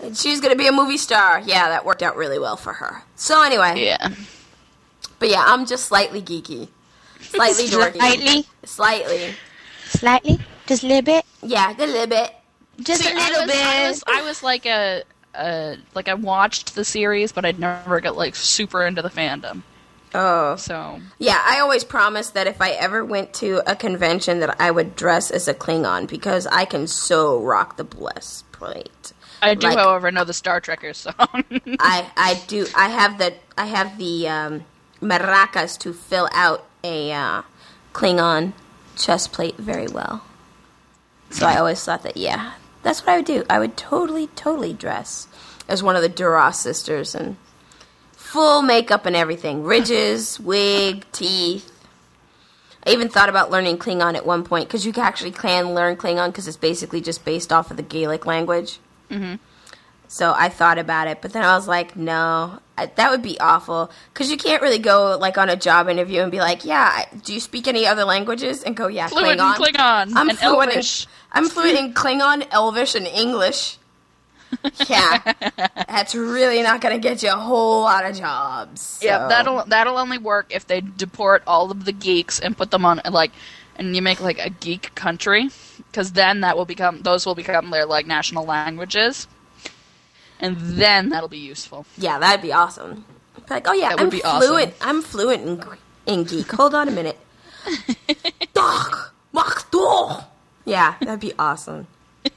She was going to be a movie star. Yeah, that worked out really well for her. So anyway. Yeah. But yeah, I'm just slightly geeky. Slightly dorky. Slightly? Slightly. Slightly? Just a little bit? Yeah, a little bit. Just See, a little I was, bit. I was, I was like a, a, like I watched the series, but I'd never got like super into the fandom. Oh. So. Yeah, I always promised that if I ever went to a convention that I would dress as a Klingon because I can so rock the breastplate. I do, Like- however, know the Star Trekkers song. I I do I have the I have the um, maracas to fill out a uh, Klingon chest plate very well. So I always thought that yeah, that's what I would do. I would totally totally dress as one of the Duras sisters and full makeup and everything, ridges, wig, teeth. I even thought about learning Klingon at one point because you can actually can learn Klingon because it's basically just based off of the Gaelic language. Mm-hmm. So I thought about it, but then I was like, no, I, that would be awful. Because you can't really go like on a job interview and be like, yeah, I- do you speak any other languages? And go, yeah, Fluent Klingon. in Klingon I'm and fluent Elvish. In, I'm fluent in Klingon, Elvish, and English. Yeah, that's really not going to get you a whole lot of jobs. So. Yeah, that'll that'll only work if they deport all of the geeks and put them on like, and you make like a geek country, because then that will become those will become their like national languages, and then that'll be useful. Yeah, that'd be awesome. Like, oh yeah, That would I'm be fluent. awesome. I'm fluent in in geek. Hold on a minute. Doch, mach doch. Yeah, that'd be awesome.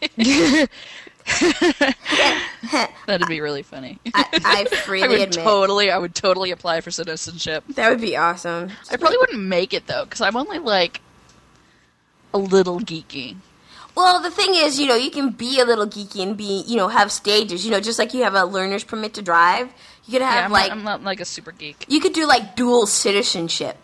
That'd be really funny. I, I I freely would admit totally, I would totally apply for citizenship. that would be awesome. I probably wouldn't make it though, because I'm only like a little geeky. Well, the thing is, you know, you can be a little geeky and be, you know, have stages. You know, just like you have a learner's permit to drive, you could have Yeah, I'm, like not, I'm not like a super geek. you could do like dual citizenship.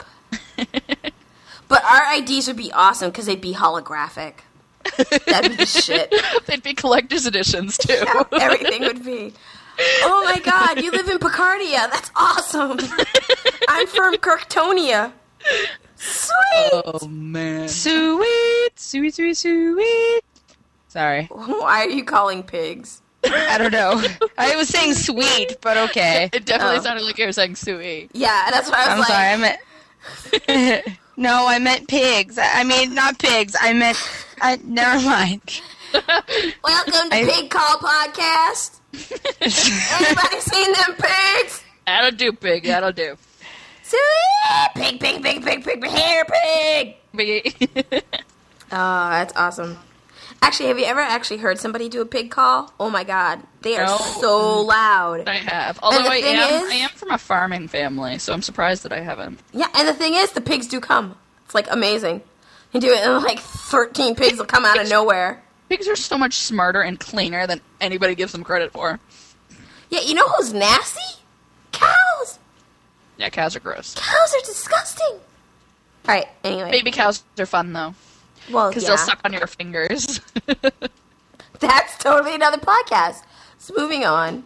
But our I Ds would be awesome because they'd be holographic. That'd be the shit. They'd be collector's editions too. Yeah, everything would be. Oh my god, you live in Picardia. That's awesome. I'm from Kirktonia. Sweet. Oh man. Sweet, sweet, sweet, sweet. Sorry. Why are you calling pigs? I don't know. I was saying sweet, but okay. It definitely Oh. sounded like you were saying Sui. Yeah, that's what I I'm was like. sorry. I meant. No, I meant pigs. I I mean, not pigs. I meant. I never mind. Welcome to I- Pig Call Podcast. Anybody seen them pigs? That'll do, pig. That'll do. Sweet. Pig, pig, pig, pig, pig, pig, hair pig. Piggy. Oh, that's awesome. Actually, have you ever actually heard somebody do a pig call? Oh my god, they are No. so loud. I have. Although the I thing am, is- I am from a farming family, so I'm surprised that I haven't. Yeah, and the thing is, the pigs do come. It's like amazing. You do it, and like thirteen pigs will come out of nowhere. Pigs are so much smarter and cleaner than anybody gives them credit for. Yeah, you know who's nasty? Cows. Yeah, cows are gross. Cows are disgusting. All right. Anyway, Baby cows are fun though, well, because yeah, they'll suck on your fingers. that's totally another podcast. So moving on.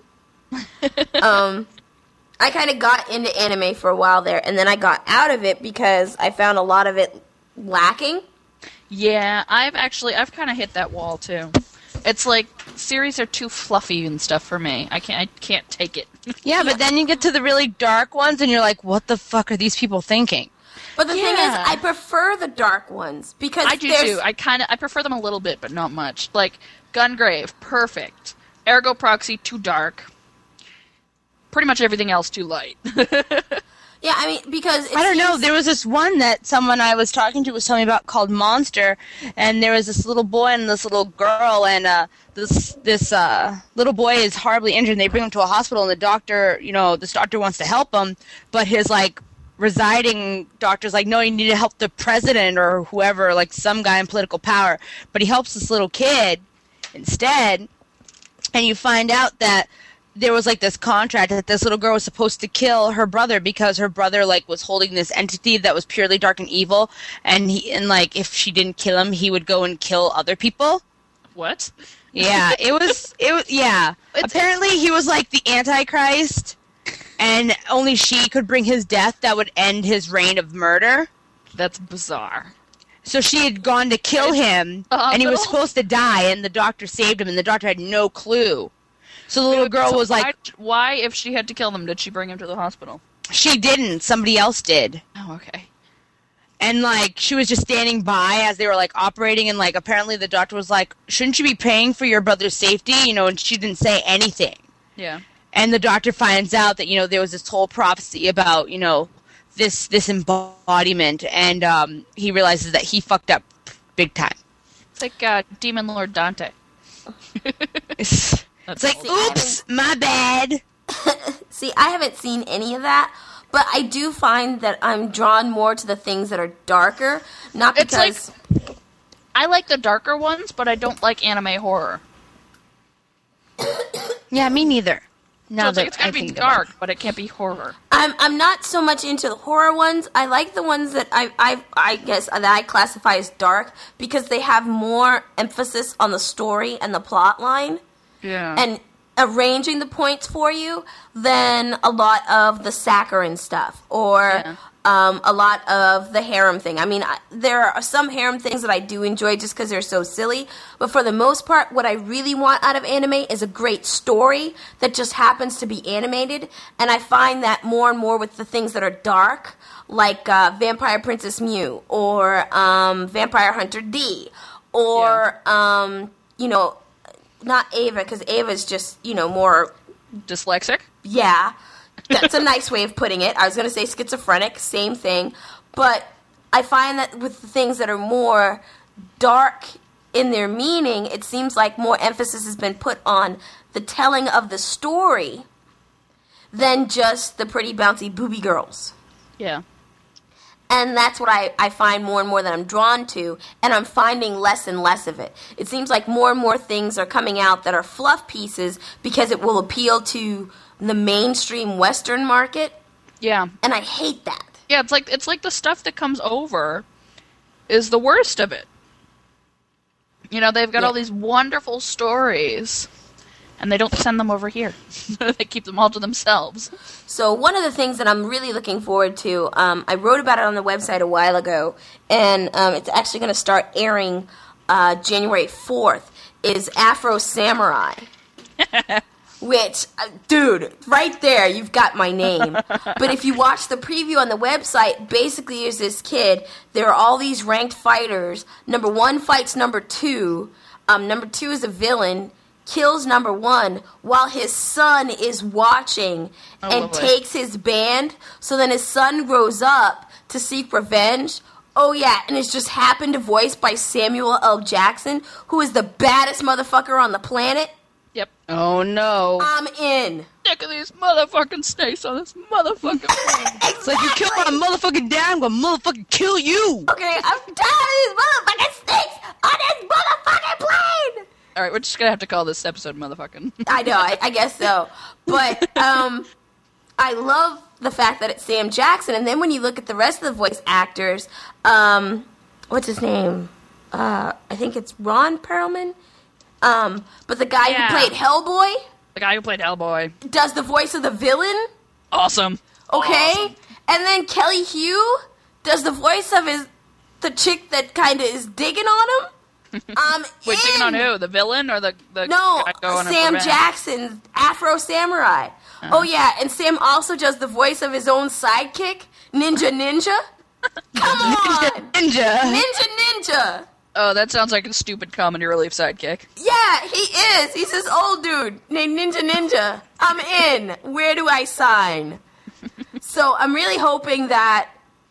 um, I kind of got into anime for a while there, and then I got out of it because I found a lot of it lacking. Yeah, I've actually I've kind of hit that wall too. It's like series are too fluffy and stuff for me. I can't I can't take it. Yeah, but then you get to the really dark ones, and you're like, "What the fuck are these people thinking?" But the thing is, Yeah. I prefer the dark ones because I do there's, too. I kind of I prefer them a little bit, but not much. Like Gungrave, perfect. Ergo Proxy, too dark. Pretty much everything else too light. Yeah, I mean, because it I don't know. seems- There was this one that someone I was talking to was telling me about called Monster, and there was this little boy and this little girl, and uh, this this uh, little boy is horribly injured. And they bring him to a hospital, and the doctor, you know, this doctor wants to help him, but his like residing doctor's like, no, you need to help the president or whoever, like some guy in political power. But he helps this little kid instead, and you find out that there was like this contract that this little girl was supposed to kill her brother because her brother like was holding this entity that was purely dark and evil, and he and like if she didn't kill him, he would go and kill other people. What? Yeah, it was it was yeah. It's- Apparently he was like the Antichrist, and only she could bring his death that would end his reign of murder. That's bizarre. So she had gone to kill him, Uh, and he was but- supposed to die, and the doctor saved him, and the doctor had no clue. So the little girl So was like, why, why, if she had to kill them, did she bring him to the hospital? she didn't. Somebody else did. Oh, okay. And, like, she was just standing by as they were, like, operating, and, like, apparently the doctor was like, shouldn't you be praying for your brother's safety? You know, and she didn't say anything. Yeah. And the doctor finds out that, you know, there was this whole prophecy about, you know, this this embodiment, and um, he realizes that he fucked up big time. It's like uh, Demon Lord Dante. It's, it's like, old. oops, my bad. See, I haven't seen any of that, but I do find that I'm drawn more to the things that are darker, not It's like- because... I like the darker ones, but I don't like anime horror. Yeah, me neither. Now So it's, that like, it's gotta I be think about dark, but it can't be horror. I'm I'm not so much into the horror ones. I like the ones that I I I guess that I classify as dark because they have more emphasis on the story and the plot line Yeah. and arranging the points for you than a lot of the saccharine stuff or Yeah. um, a lot of the harem thing. I mean, I, there are some harem things that I do enjoy just because they're so silly. But for the most part, what I really want out of anime is a great story that just happens to be animated. And I find that more and more with the things that are dark, like uh, Vampire Princess Mew or um, Vampire Hunter D or, um, you know, not Ava, because Ava's just, you know, more, Dyslexic? yeah. That's a nice way of putting it. I was going to say schizophrenic, same thing. But I find that with the things that are more dark in their meaning, it seems like more emphasis has been put on the telling of the story than just the pretty bouncy booby girls. Yeah. And that's what I, I find more and more that I'm drawn to, and I'm finding less and less of it. It seems like more and more things are coming out that are fluff pieces because it will appeal to the mainstream Western market, Yeah. and I hate that. Yeah, it's like it's like the stuff that comes over is the worst of it. You know, they've got Yeah. all these wonderful stories, and they don't send them over here. They keep them all to themselves. So one of the things that I'm really looking forward to, um, I wrote about it on the website a while ago, and um, it's actually going to start airing uh, January fourth, is Afro Samurai. Which, uh, dude, right there, you've got my name. But if you watch the preview on the website, basically is this kid, there are all these ranked fighters. Number one fights number two. Um, number two is a villain, kills number one, while his son is watching Oh, and lovely. takes his band. So then his son grows up to seek revenge. Oh, yeah, and it's just happened to voice by Samuel L. Jackson, who is the baddest motherfucker on the planet. Yep. Oh, no. I'm in. Look at these motherfucking snakes on this motherfucking plane. It's like, you kill my motherfucking dad, I'm gonna motherfucking kill you. Okay, I'm tired of these motherfucking snakes on this motherfucking plane. All right, we're just gonna have to call this episode motherfucking. I know, I, I guess so. But um, I love the fact that it's Sam Jackson. And then when you look at the rest of the voice actors, um, what's his name? Uh, I think it's Ron Perlman. Um, but the guy Yeah. who played Hellboy The guy who played Hellboy. does the voice of the villain. Awesome. Okay, Awesome. and then Kelly Hugh does the voice of his the chick that kind of is digging on him. Um, Wait, digging on who? The villain or the, the No, guy going on Sam revenge? Jackson's Afro Samurai. Uh-huh. Oh yeah, and Sam also does the voice of his own sidekick, Ninja Ninja. Come on, Ninja. Ninja Ninja. Oh, that sounds like a stupid comedy relief sidekick. Yeah, he is. He's this old dude named Ninja Ninja. I'm in. Where do I sign? So I'm really hoping that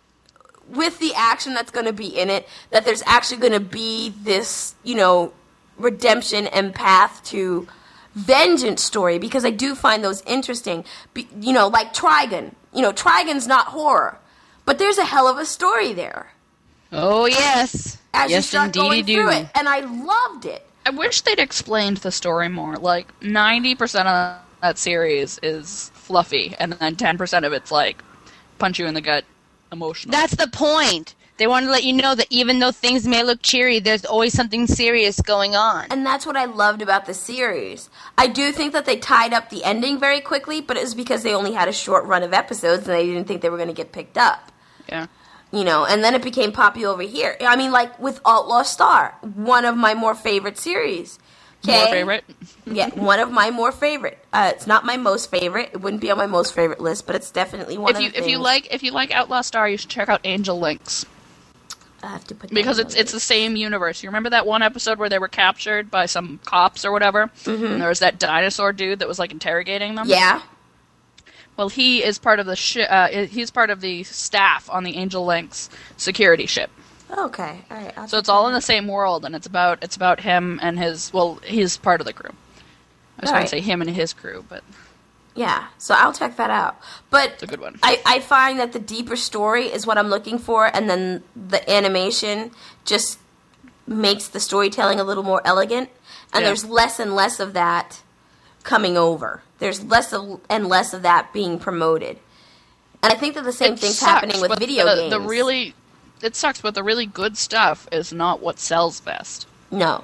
with the action that's going to be in it, that there's actually going to be this, you know, redemption and path to vengeance story, because I do find those interesting. Be, you know, like Trigun. You know, Trigun's not horror, but there's a hell of a story there Oh, yes. as yes, you start going indeedy through do. it, and I loved it. I wish they'd explained the story more. Like, ninety percent of that series is fluffy, and then ten percent of it's like, punch you in the gut, emotional. That's the point. They want to let you know that even though things may look cheery, there's always something serious going on. And that's what I loved about the series. I do think that they tied up the ending very quickly, but it was because they only had a short run of episodes and they didn't think they were going to get picked up. Yeah. You know, and then it became popular over here. I mean, like with Outlaw Star, one of my more favorite series. Okay. More favorite. Yeah, one of my more favorite. Uh, it's not my most favorite. It wouldn't be on my most favorite list, but it's definitely one If of you the if you things. like if you like Outlaw Star, you should check out Angel Links. I have to put that Because on it's my it's the list. same universe. You remember that one episode where they were captured by some cops or whatever, Mm-hmm. and there was that dinosaur dude that was like interrogating them. Yeah. Well, he is part of the shi uh, he's part of the staff on the Angel Links security ship. Okay. All right. I'll So check it's all that in the out. same world, and it's about it's about him and his. Well, he's part of the crew. I was going Right. to say him and his crew, but Yeah. So I'll check that out. But it's a good one. I, I find that the deeper story is what I'm looking for, and then the animation just makes the storytelling a little more elegant. And Yeah. there's less and less of that coming over. There's less of, and less of that being promoted. And I think that the same It thing's sucks, happening with but video the, games. The really, it sucks, but the really good stuff is not what sells best. No.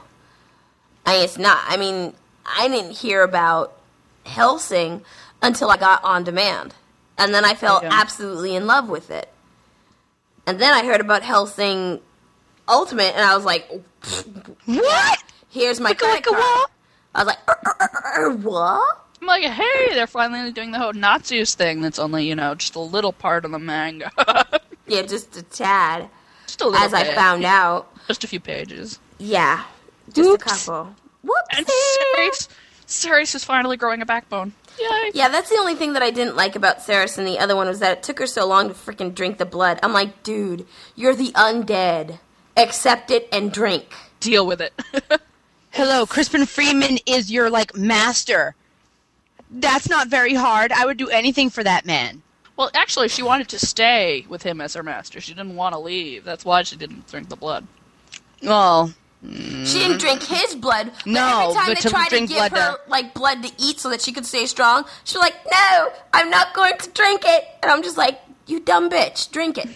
I mean, it's not. I mean, I didn't hear about Hellsing until I got On Demand. And then I fell Yeah. absolutely in love with it. And then I heard about Hellsing Ultimate, and I was like, What? here's my Wicka, credit wicka, card. what? I was like, er, er, er, er, what? I'm like, hey, they're finally doing the whole Nazis thing. That's only you know just a little part of the manga, Yeah, just a tad, just a little. as I bit. found out. just a few pages. Yeah, just Oops. a couple. Whoops. And Ceres, Ceres is finally growing a backbone. Yay! Yeah, that's the only thing that I didn't like about Ceres and the other one was that it took her so long to freaking drink the blood. I'm like, dude, you're the undead. Accept it and drink. Deal with it. Hello, Crispin Freeman is your, like, master. That's not very hard. I would do anything for that man. Well, actually, she wanted to stay with him as her master. She didn't want to leave. That's why she didn't drink the blood. Well, She didn't drink his blood. But No, every time but they to tried to drink give blood her to- like blood to eat so that she could stay strong, she was like, "No, I'm not going to drink it." And I'm just like, "You dumb bitch, drink it."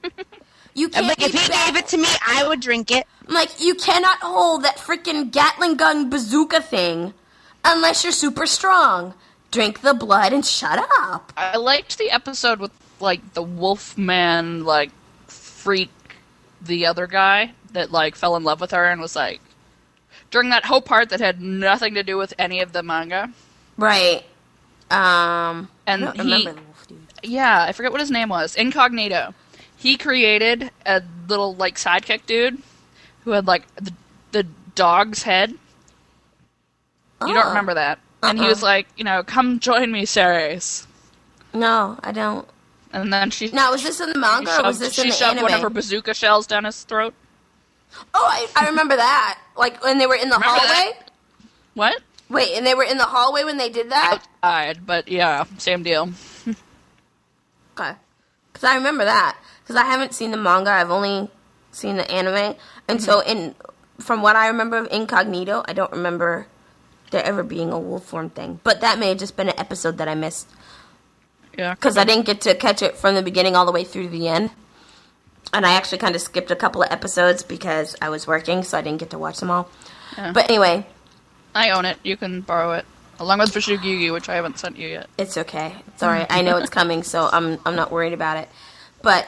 You I'm can't. like, if be he back- gave it to me, I would drink it. I'm like, you cannot hold that freaking Gatling gun bazooka thing unless you're super strong. Drink the blood and shut up. I liked the episode with, like, the Wolfman, like, freak, the other guy that, like, fell in love with her and was, like, during that whole part that had nothing to do with any of the manga. Right. Um. And I don't he- remember the wolf dude. Yeah, I forget what his name was. Incognito. He created a little, like, sidekick dude who had, like, the, the dog's head. You don't Oh. remember that. And he Uh-uh. was like, you know, come join me, Ceres. No, I don't. And then she, Now, was this in the she manga or was shoved, this she in the shoved anime? one of her bazooka shells down his throat. Oh, I, I remember that. Like when they were in the Remember hallway. that? What? Wait, and they were in the hallway when they did that. Outside, but yeah, same deal. Okay, because I remember that. Because I haven't seen the manga. I've only seen the anime, and so in from what I remember of Incognito, I don't remember there ever being a wolf form thing. But that may have just been an episode that I missed Yeah. because I didn't get to catch it from the beginning all the way through to the end. And I actually kind of skipped a couple of episodes because I was working, so I didn't get to watch them all. Yeah. But anyway, I own it. You can borrow it. Along with Fushigi, which I haven't sent you yet. it's okay. It's all right. I know it's coming, so I'm I'm not worried about it. But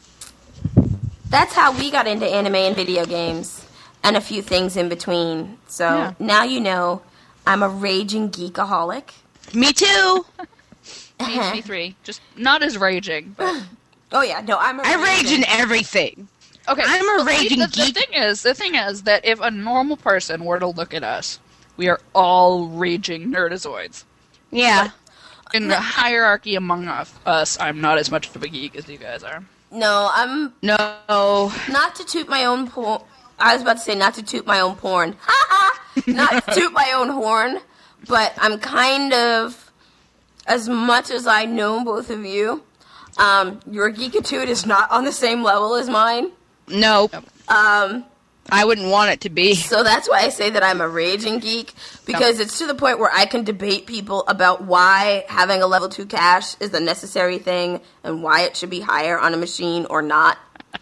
that's how we got into anime and video games and a few things in between. So Yeah. now you know I'm a raging geekaholic. Me too. Me, me three. Just not as raging. But... Oh yeah, no, I'm a I rage in everything. Okay, I'm a well, raging the, the geek. thing is, the thing is that if a normal person were to look at us, we are all raging nerdazoids. Yeah. In the hierarchy among us, us, I'm not as much of a geek as you guys are. No, I'm No. not to toot my own porn. I was about to say not to toot my own porn. Not to toot my own horn, but I'm kind of, as much as I know both of you, um, your geekitude is not on the same level as mine. No. Um, I wouldn't want it to be. so that's why I say that I'm a raging geek, because it's to the point where I can debate people about why having a level two cache is a necessary thing and why it should be higher on a machine or not.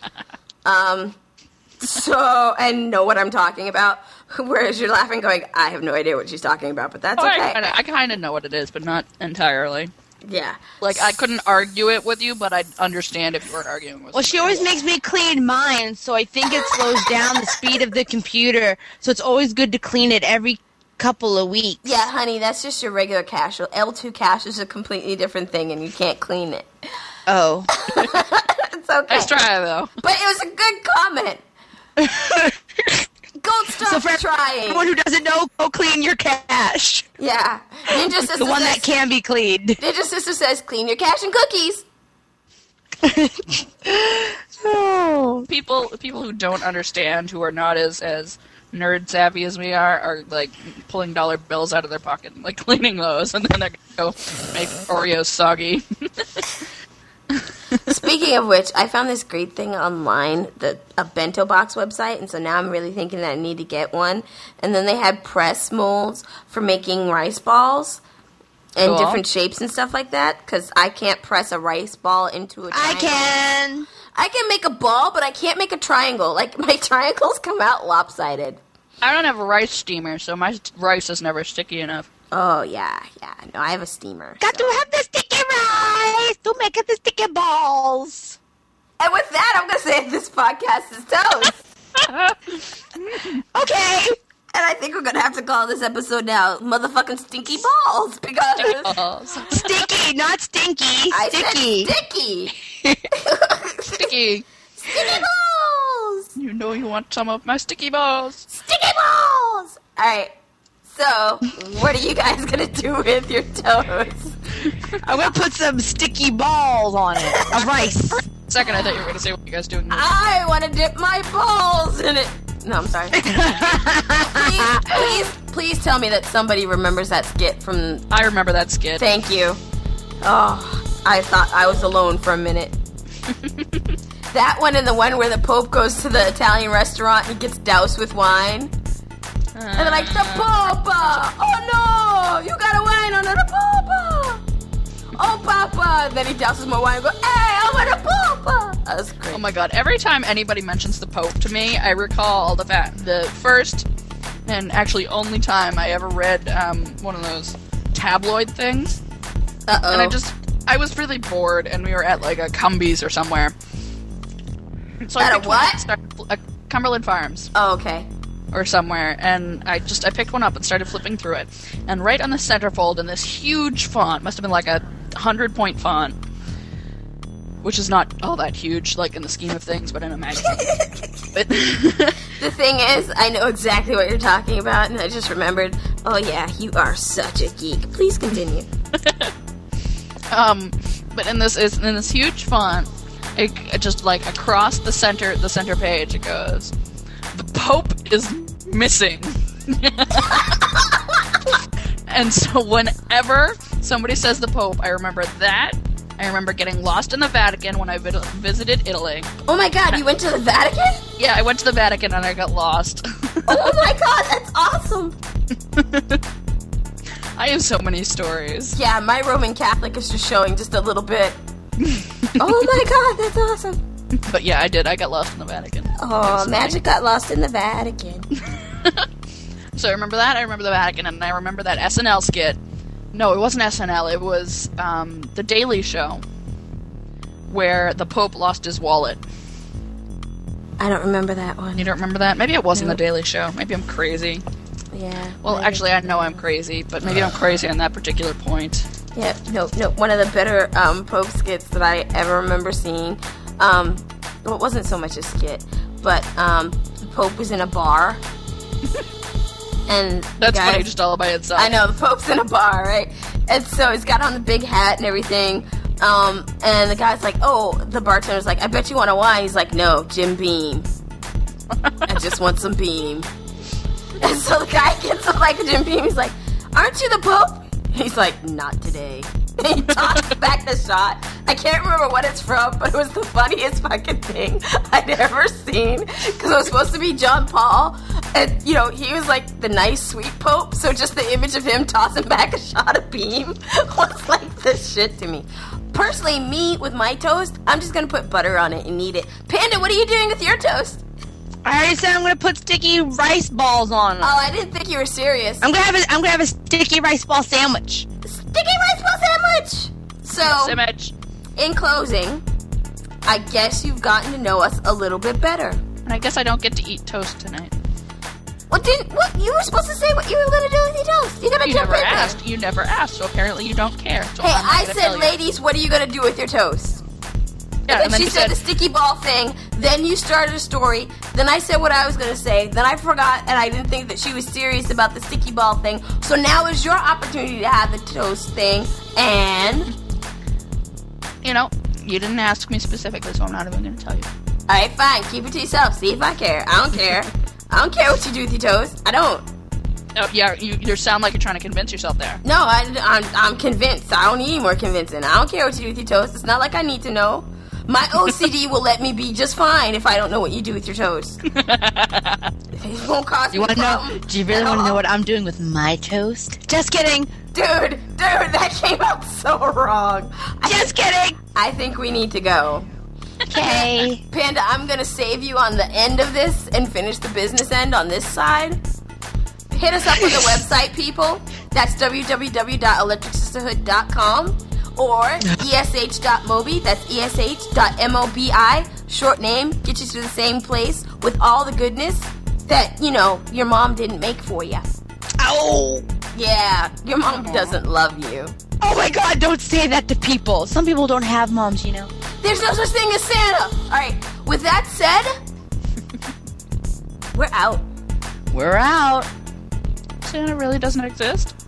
Um, so, and know what I'm talking about. Whereas you're laughing going, I have no idea what she's talking about, but that's Oh, okay. I, kinda, I kind of know what it is, but not entirely. Yeah. Like, I couldn't argue it with you, but I'd understand if you were arguing with Well, me. she always makes me clean mine, so I think it slows down the speed of the computer. So it's always good to clean it every couple of weeks. Yeah, honey, that's just your regular cash. L two cash is a completely different thing, and you can't clean it. Oh. It's okay. Nice try, though. But it was a good comment. Gold star So for for trying. anyone who doesn't know, go clean your cash. Yeah. Ninja Sister The one says, that can be cleaned. Ninja Sister says, clean your cash and cookies. Oh. People people who don't understand, who are not as, as nerd savvy as we are, are like pulling dollar bills out of their pocket and like cleaning those, and then they're gonna go make Oreos soggy. Speaking of which, I found this great thing online, the a bento box website, and so now I'm really thinking that I need to get one. And then they had press molds for making rice balls in Cool. different shapes and stuff like that, because I can't press a rice ball into a I triangle. can. I can make a ball, but I can't make a triangle. Like, my triangles come out lopsided. I don't have a rice steamer, so my rice is never sticky enough. Oh, yeah, yeah. No, I have a steamer. Got so. to have the sticky rice to make it the sticky balls. And with that, I'm going to say this podcast is toast. Okay. And I think we're going to have to call this episode now Motherfucking Stinky Balls, because... Balls. Sticky, not stinky. I Sticky. said sticky. Sticky. Sticky balls. You know you want some of my sticky balls. Sticky balls. All right. So, what are you guys gonna do with your toes? I'm going to put some sticky balls on it. Of rice. Second, I thought you were going to say what you guys doing. I want to dip my balls in it. No, I'm sorry. please, please, please tell me that somebody remembers that skit from. I remember that skit. Thank you. Oh, I thought I was alone for a minute. That one and the one where the Pope goes to the Italian restaurant and gets doused with wine. Uh, And they're like, the Papa! Oh no! You got a wine under the Papa! Oh, Papa! And then he douses more wine and goes, hey, I'm with the Papa! That was great. Oh my god, every time anybody mentions the Pope to me, I recall the fact, the first and actually only time I ever read um, one of those tabloid things. Uh-oh. And I just, I was really bored, and we were at like a Cumbies or somewhere. So I At a picked one up what? and started fl- uh, Cumberland Farms. Oh, okay. Or somewhere, and I just I picked one up and started flipping through it, and right on the centerfold in this huge font, must have been like a hundred point font, which is not all that huge, like in the scheme of things, but in a magazine. But The thing is, I know exactly what you're talking about, and I just remembered, oh yeah, you are such a geek. Please continue. um, but in this is in this huge font, it, it just like across the center the center page, it goes, "The Pope is missing." And so whenever somebody says the Pope, I remember that. I remember getting lost in the Vatican when I vid- visited Italy. Oh my god, you went to the Vatican? Yeah, I went to the Vatican and I got lost. Oh my god, that's awesome! I have so many stories. Yeah, my Roman Catholic is just showing just a little bit. Oh my god, that's awesome! But yeah, I did. I got lost in the Vatican. Oh, Magic got lost in the Vatican. So I remember that. I remember the Vatican, and I remember that S N L skit. No, it wasn't S N L. It was um, The Daily Show, where the Pope lost his wallet. I don't remember that one. You don't remember that? Maybe it wasn't Nope. The Daily Show. Maybe I'm crazy. Yeah. Well, maybe. actually, I know I'm crazy, but maybe I'm crazy on that particular point. Yeah, no, no. One of the better um, Pope skits that I ever remember seeing. Um, well, it wasn't so much a skit, but um, the Pope was in a bar. And the That's guys- funny just all by itself. I know, the Pope's in a bar, right? And so he's got on the big hat and everything. Um, and the guy's like, oh, the bartender's like, I bet you want a wine. He's like, no, Jim Beam. I just want some Beam. And so the guy gets up like a Jim Beam. He's like, aren't you the Pope? He's like, not today. And he tosses back the shot. I can't remember what it's from, but it was the funniest fucking thing I'd ever seen. Because it was supposed to be John Paul. And, you know, he was like the nice, sweet Pope. So just the image of him tossing back a shot of Beam was like the shit to me. Personally, me, with my toast, I'm just going to put butter on it and eat it. Panda, what are you doing with your toast? I already said I'm gonna put sticky rice balls on them. Oh, I didn't think you were serious. I'm gonna have a I'm gonna have a sticky rice ball sandwich. Sticky rice ball sandwich! So, Sandwich. in closing, I guess you've gotten to know us a little bit better. And I guess I don't get to eat toast tonight. What didn't? What you were supposed to say? What you were gonna do with your toast? You gotta You jump never in there. asked. You never asked. So apparently you don't care. So Hey, I'm not I gonna said, tell you. ladies, what are you gonna do with your toast? Yeah, And and then she you said said the sticky ball thing. Then you started a story. Then I said what I was gonna say. Then I forgot, and I didn't think that she was serious about the sticky ball thing. So now is your opportunity to have the toast thing. And you know, you didn't ask me specifically, so I'm not even going to tell you. all right, fine. Keep it to yourself. See if I care. I don't care. I don't care what you do with your toast. I don't. Oh, yeah, you, you sound like you're trying to convince yourself there. No, I, I'm, I'm convinced. I don't need any more convincing. I don't care what you do with your toast. It's not like I need to know. My O C D will let me be just fine if I don't know what you do with your toast. It won't cause You me want to know? problem Do you really at want to know all. what I'm doing with my toast? Just kidding. Dude, dude, that came out so wrong. I Just kidding. I think we need to go. Okay. Panda, I'm gonna save you on the end of this and finish the business end on this side. Hit us up on the website, people. That's w w w dot electric sisterhood dot com or e s h dot mobi. That's e s h dot mobi. Short name, get you to the same place with all the goodness that, you know, your mom didn't make for you. Ow. Yeah, your mom doesn't love you. Oh my God! Don't say that to people. Some people don't have moms, you know. There's no such thing as Santa. All right. With that said, we're out. We're out. Santa really doesn't exist?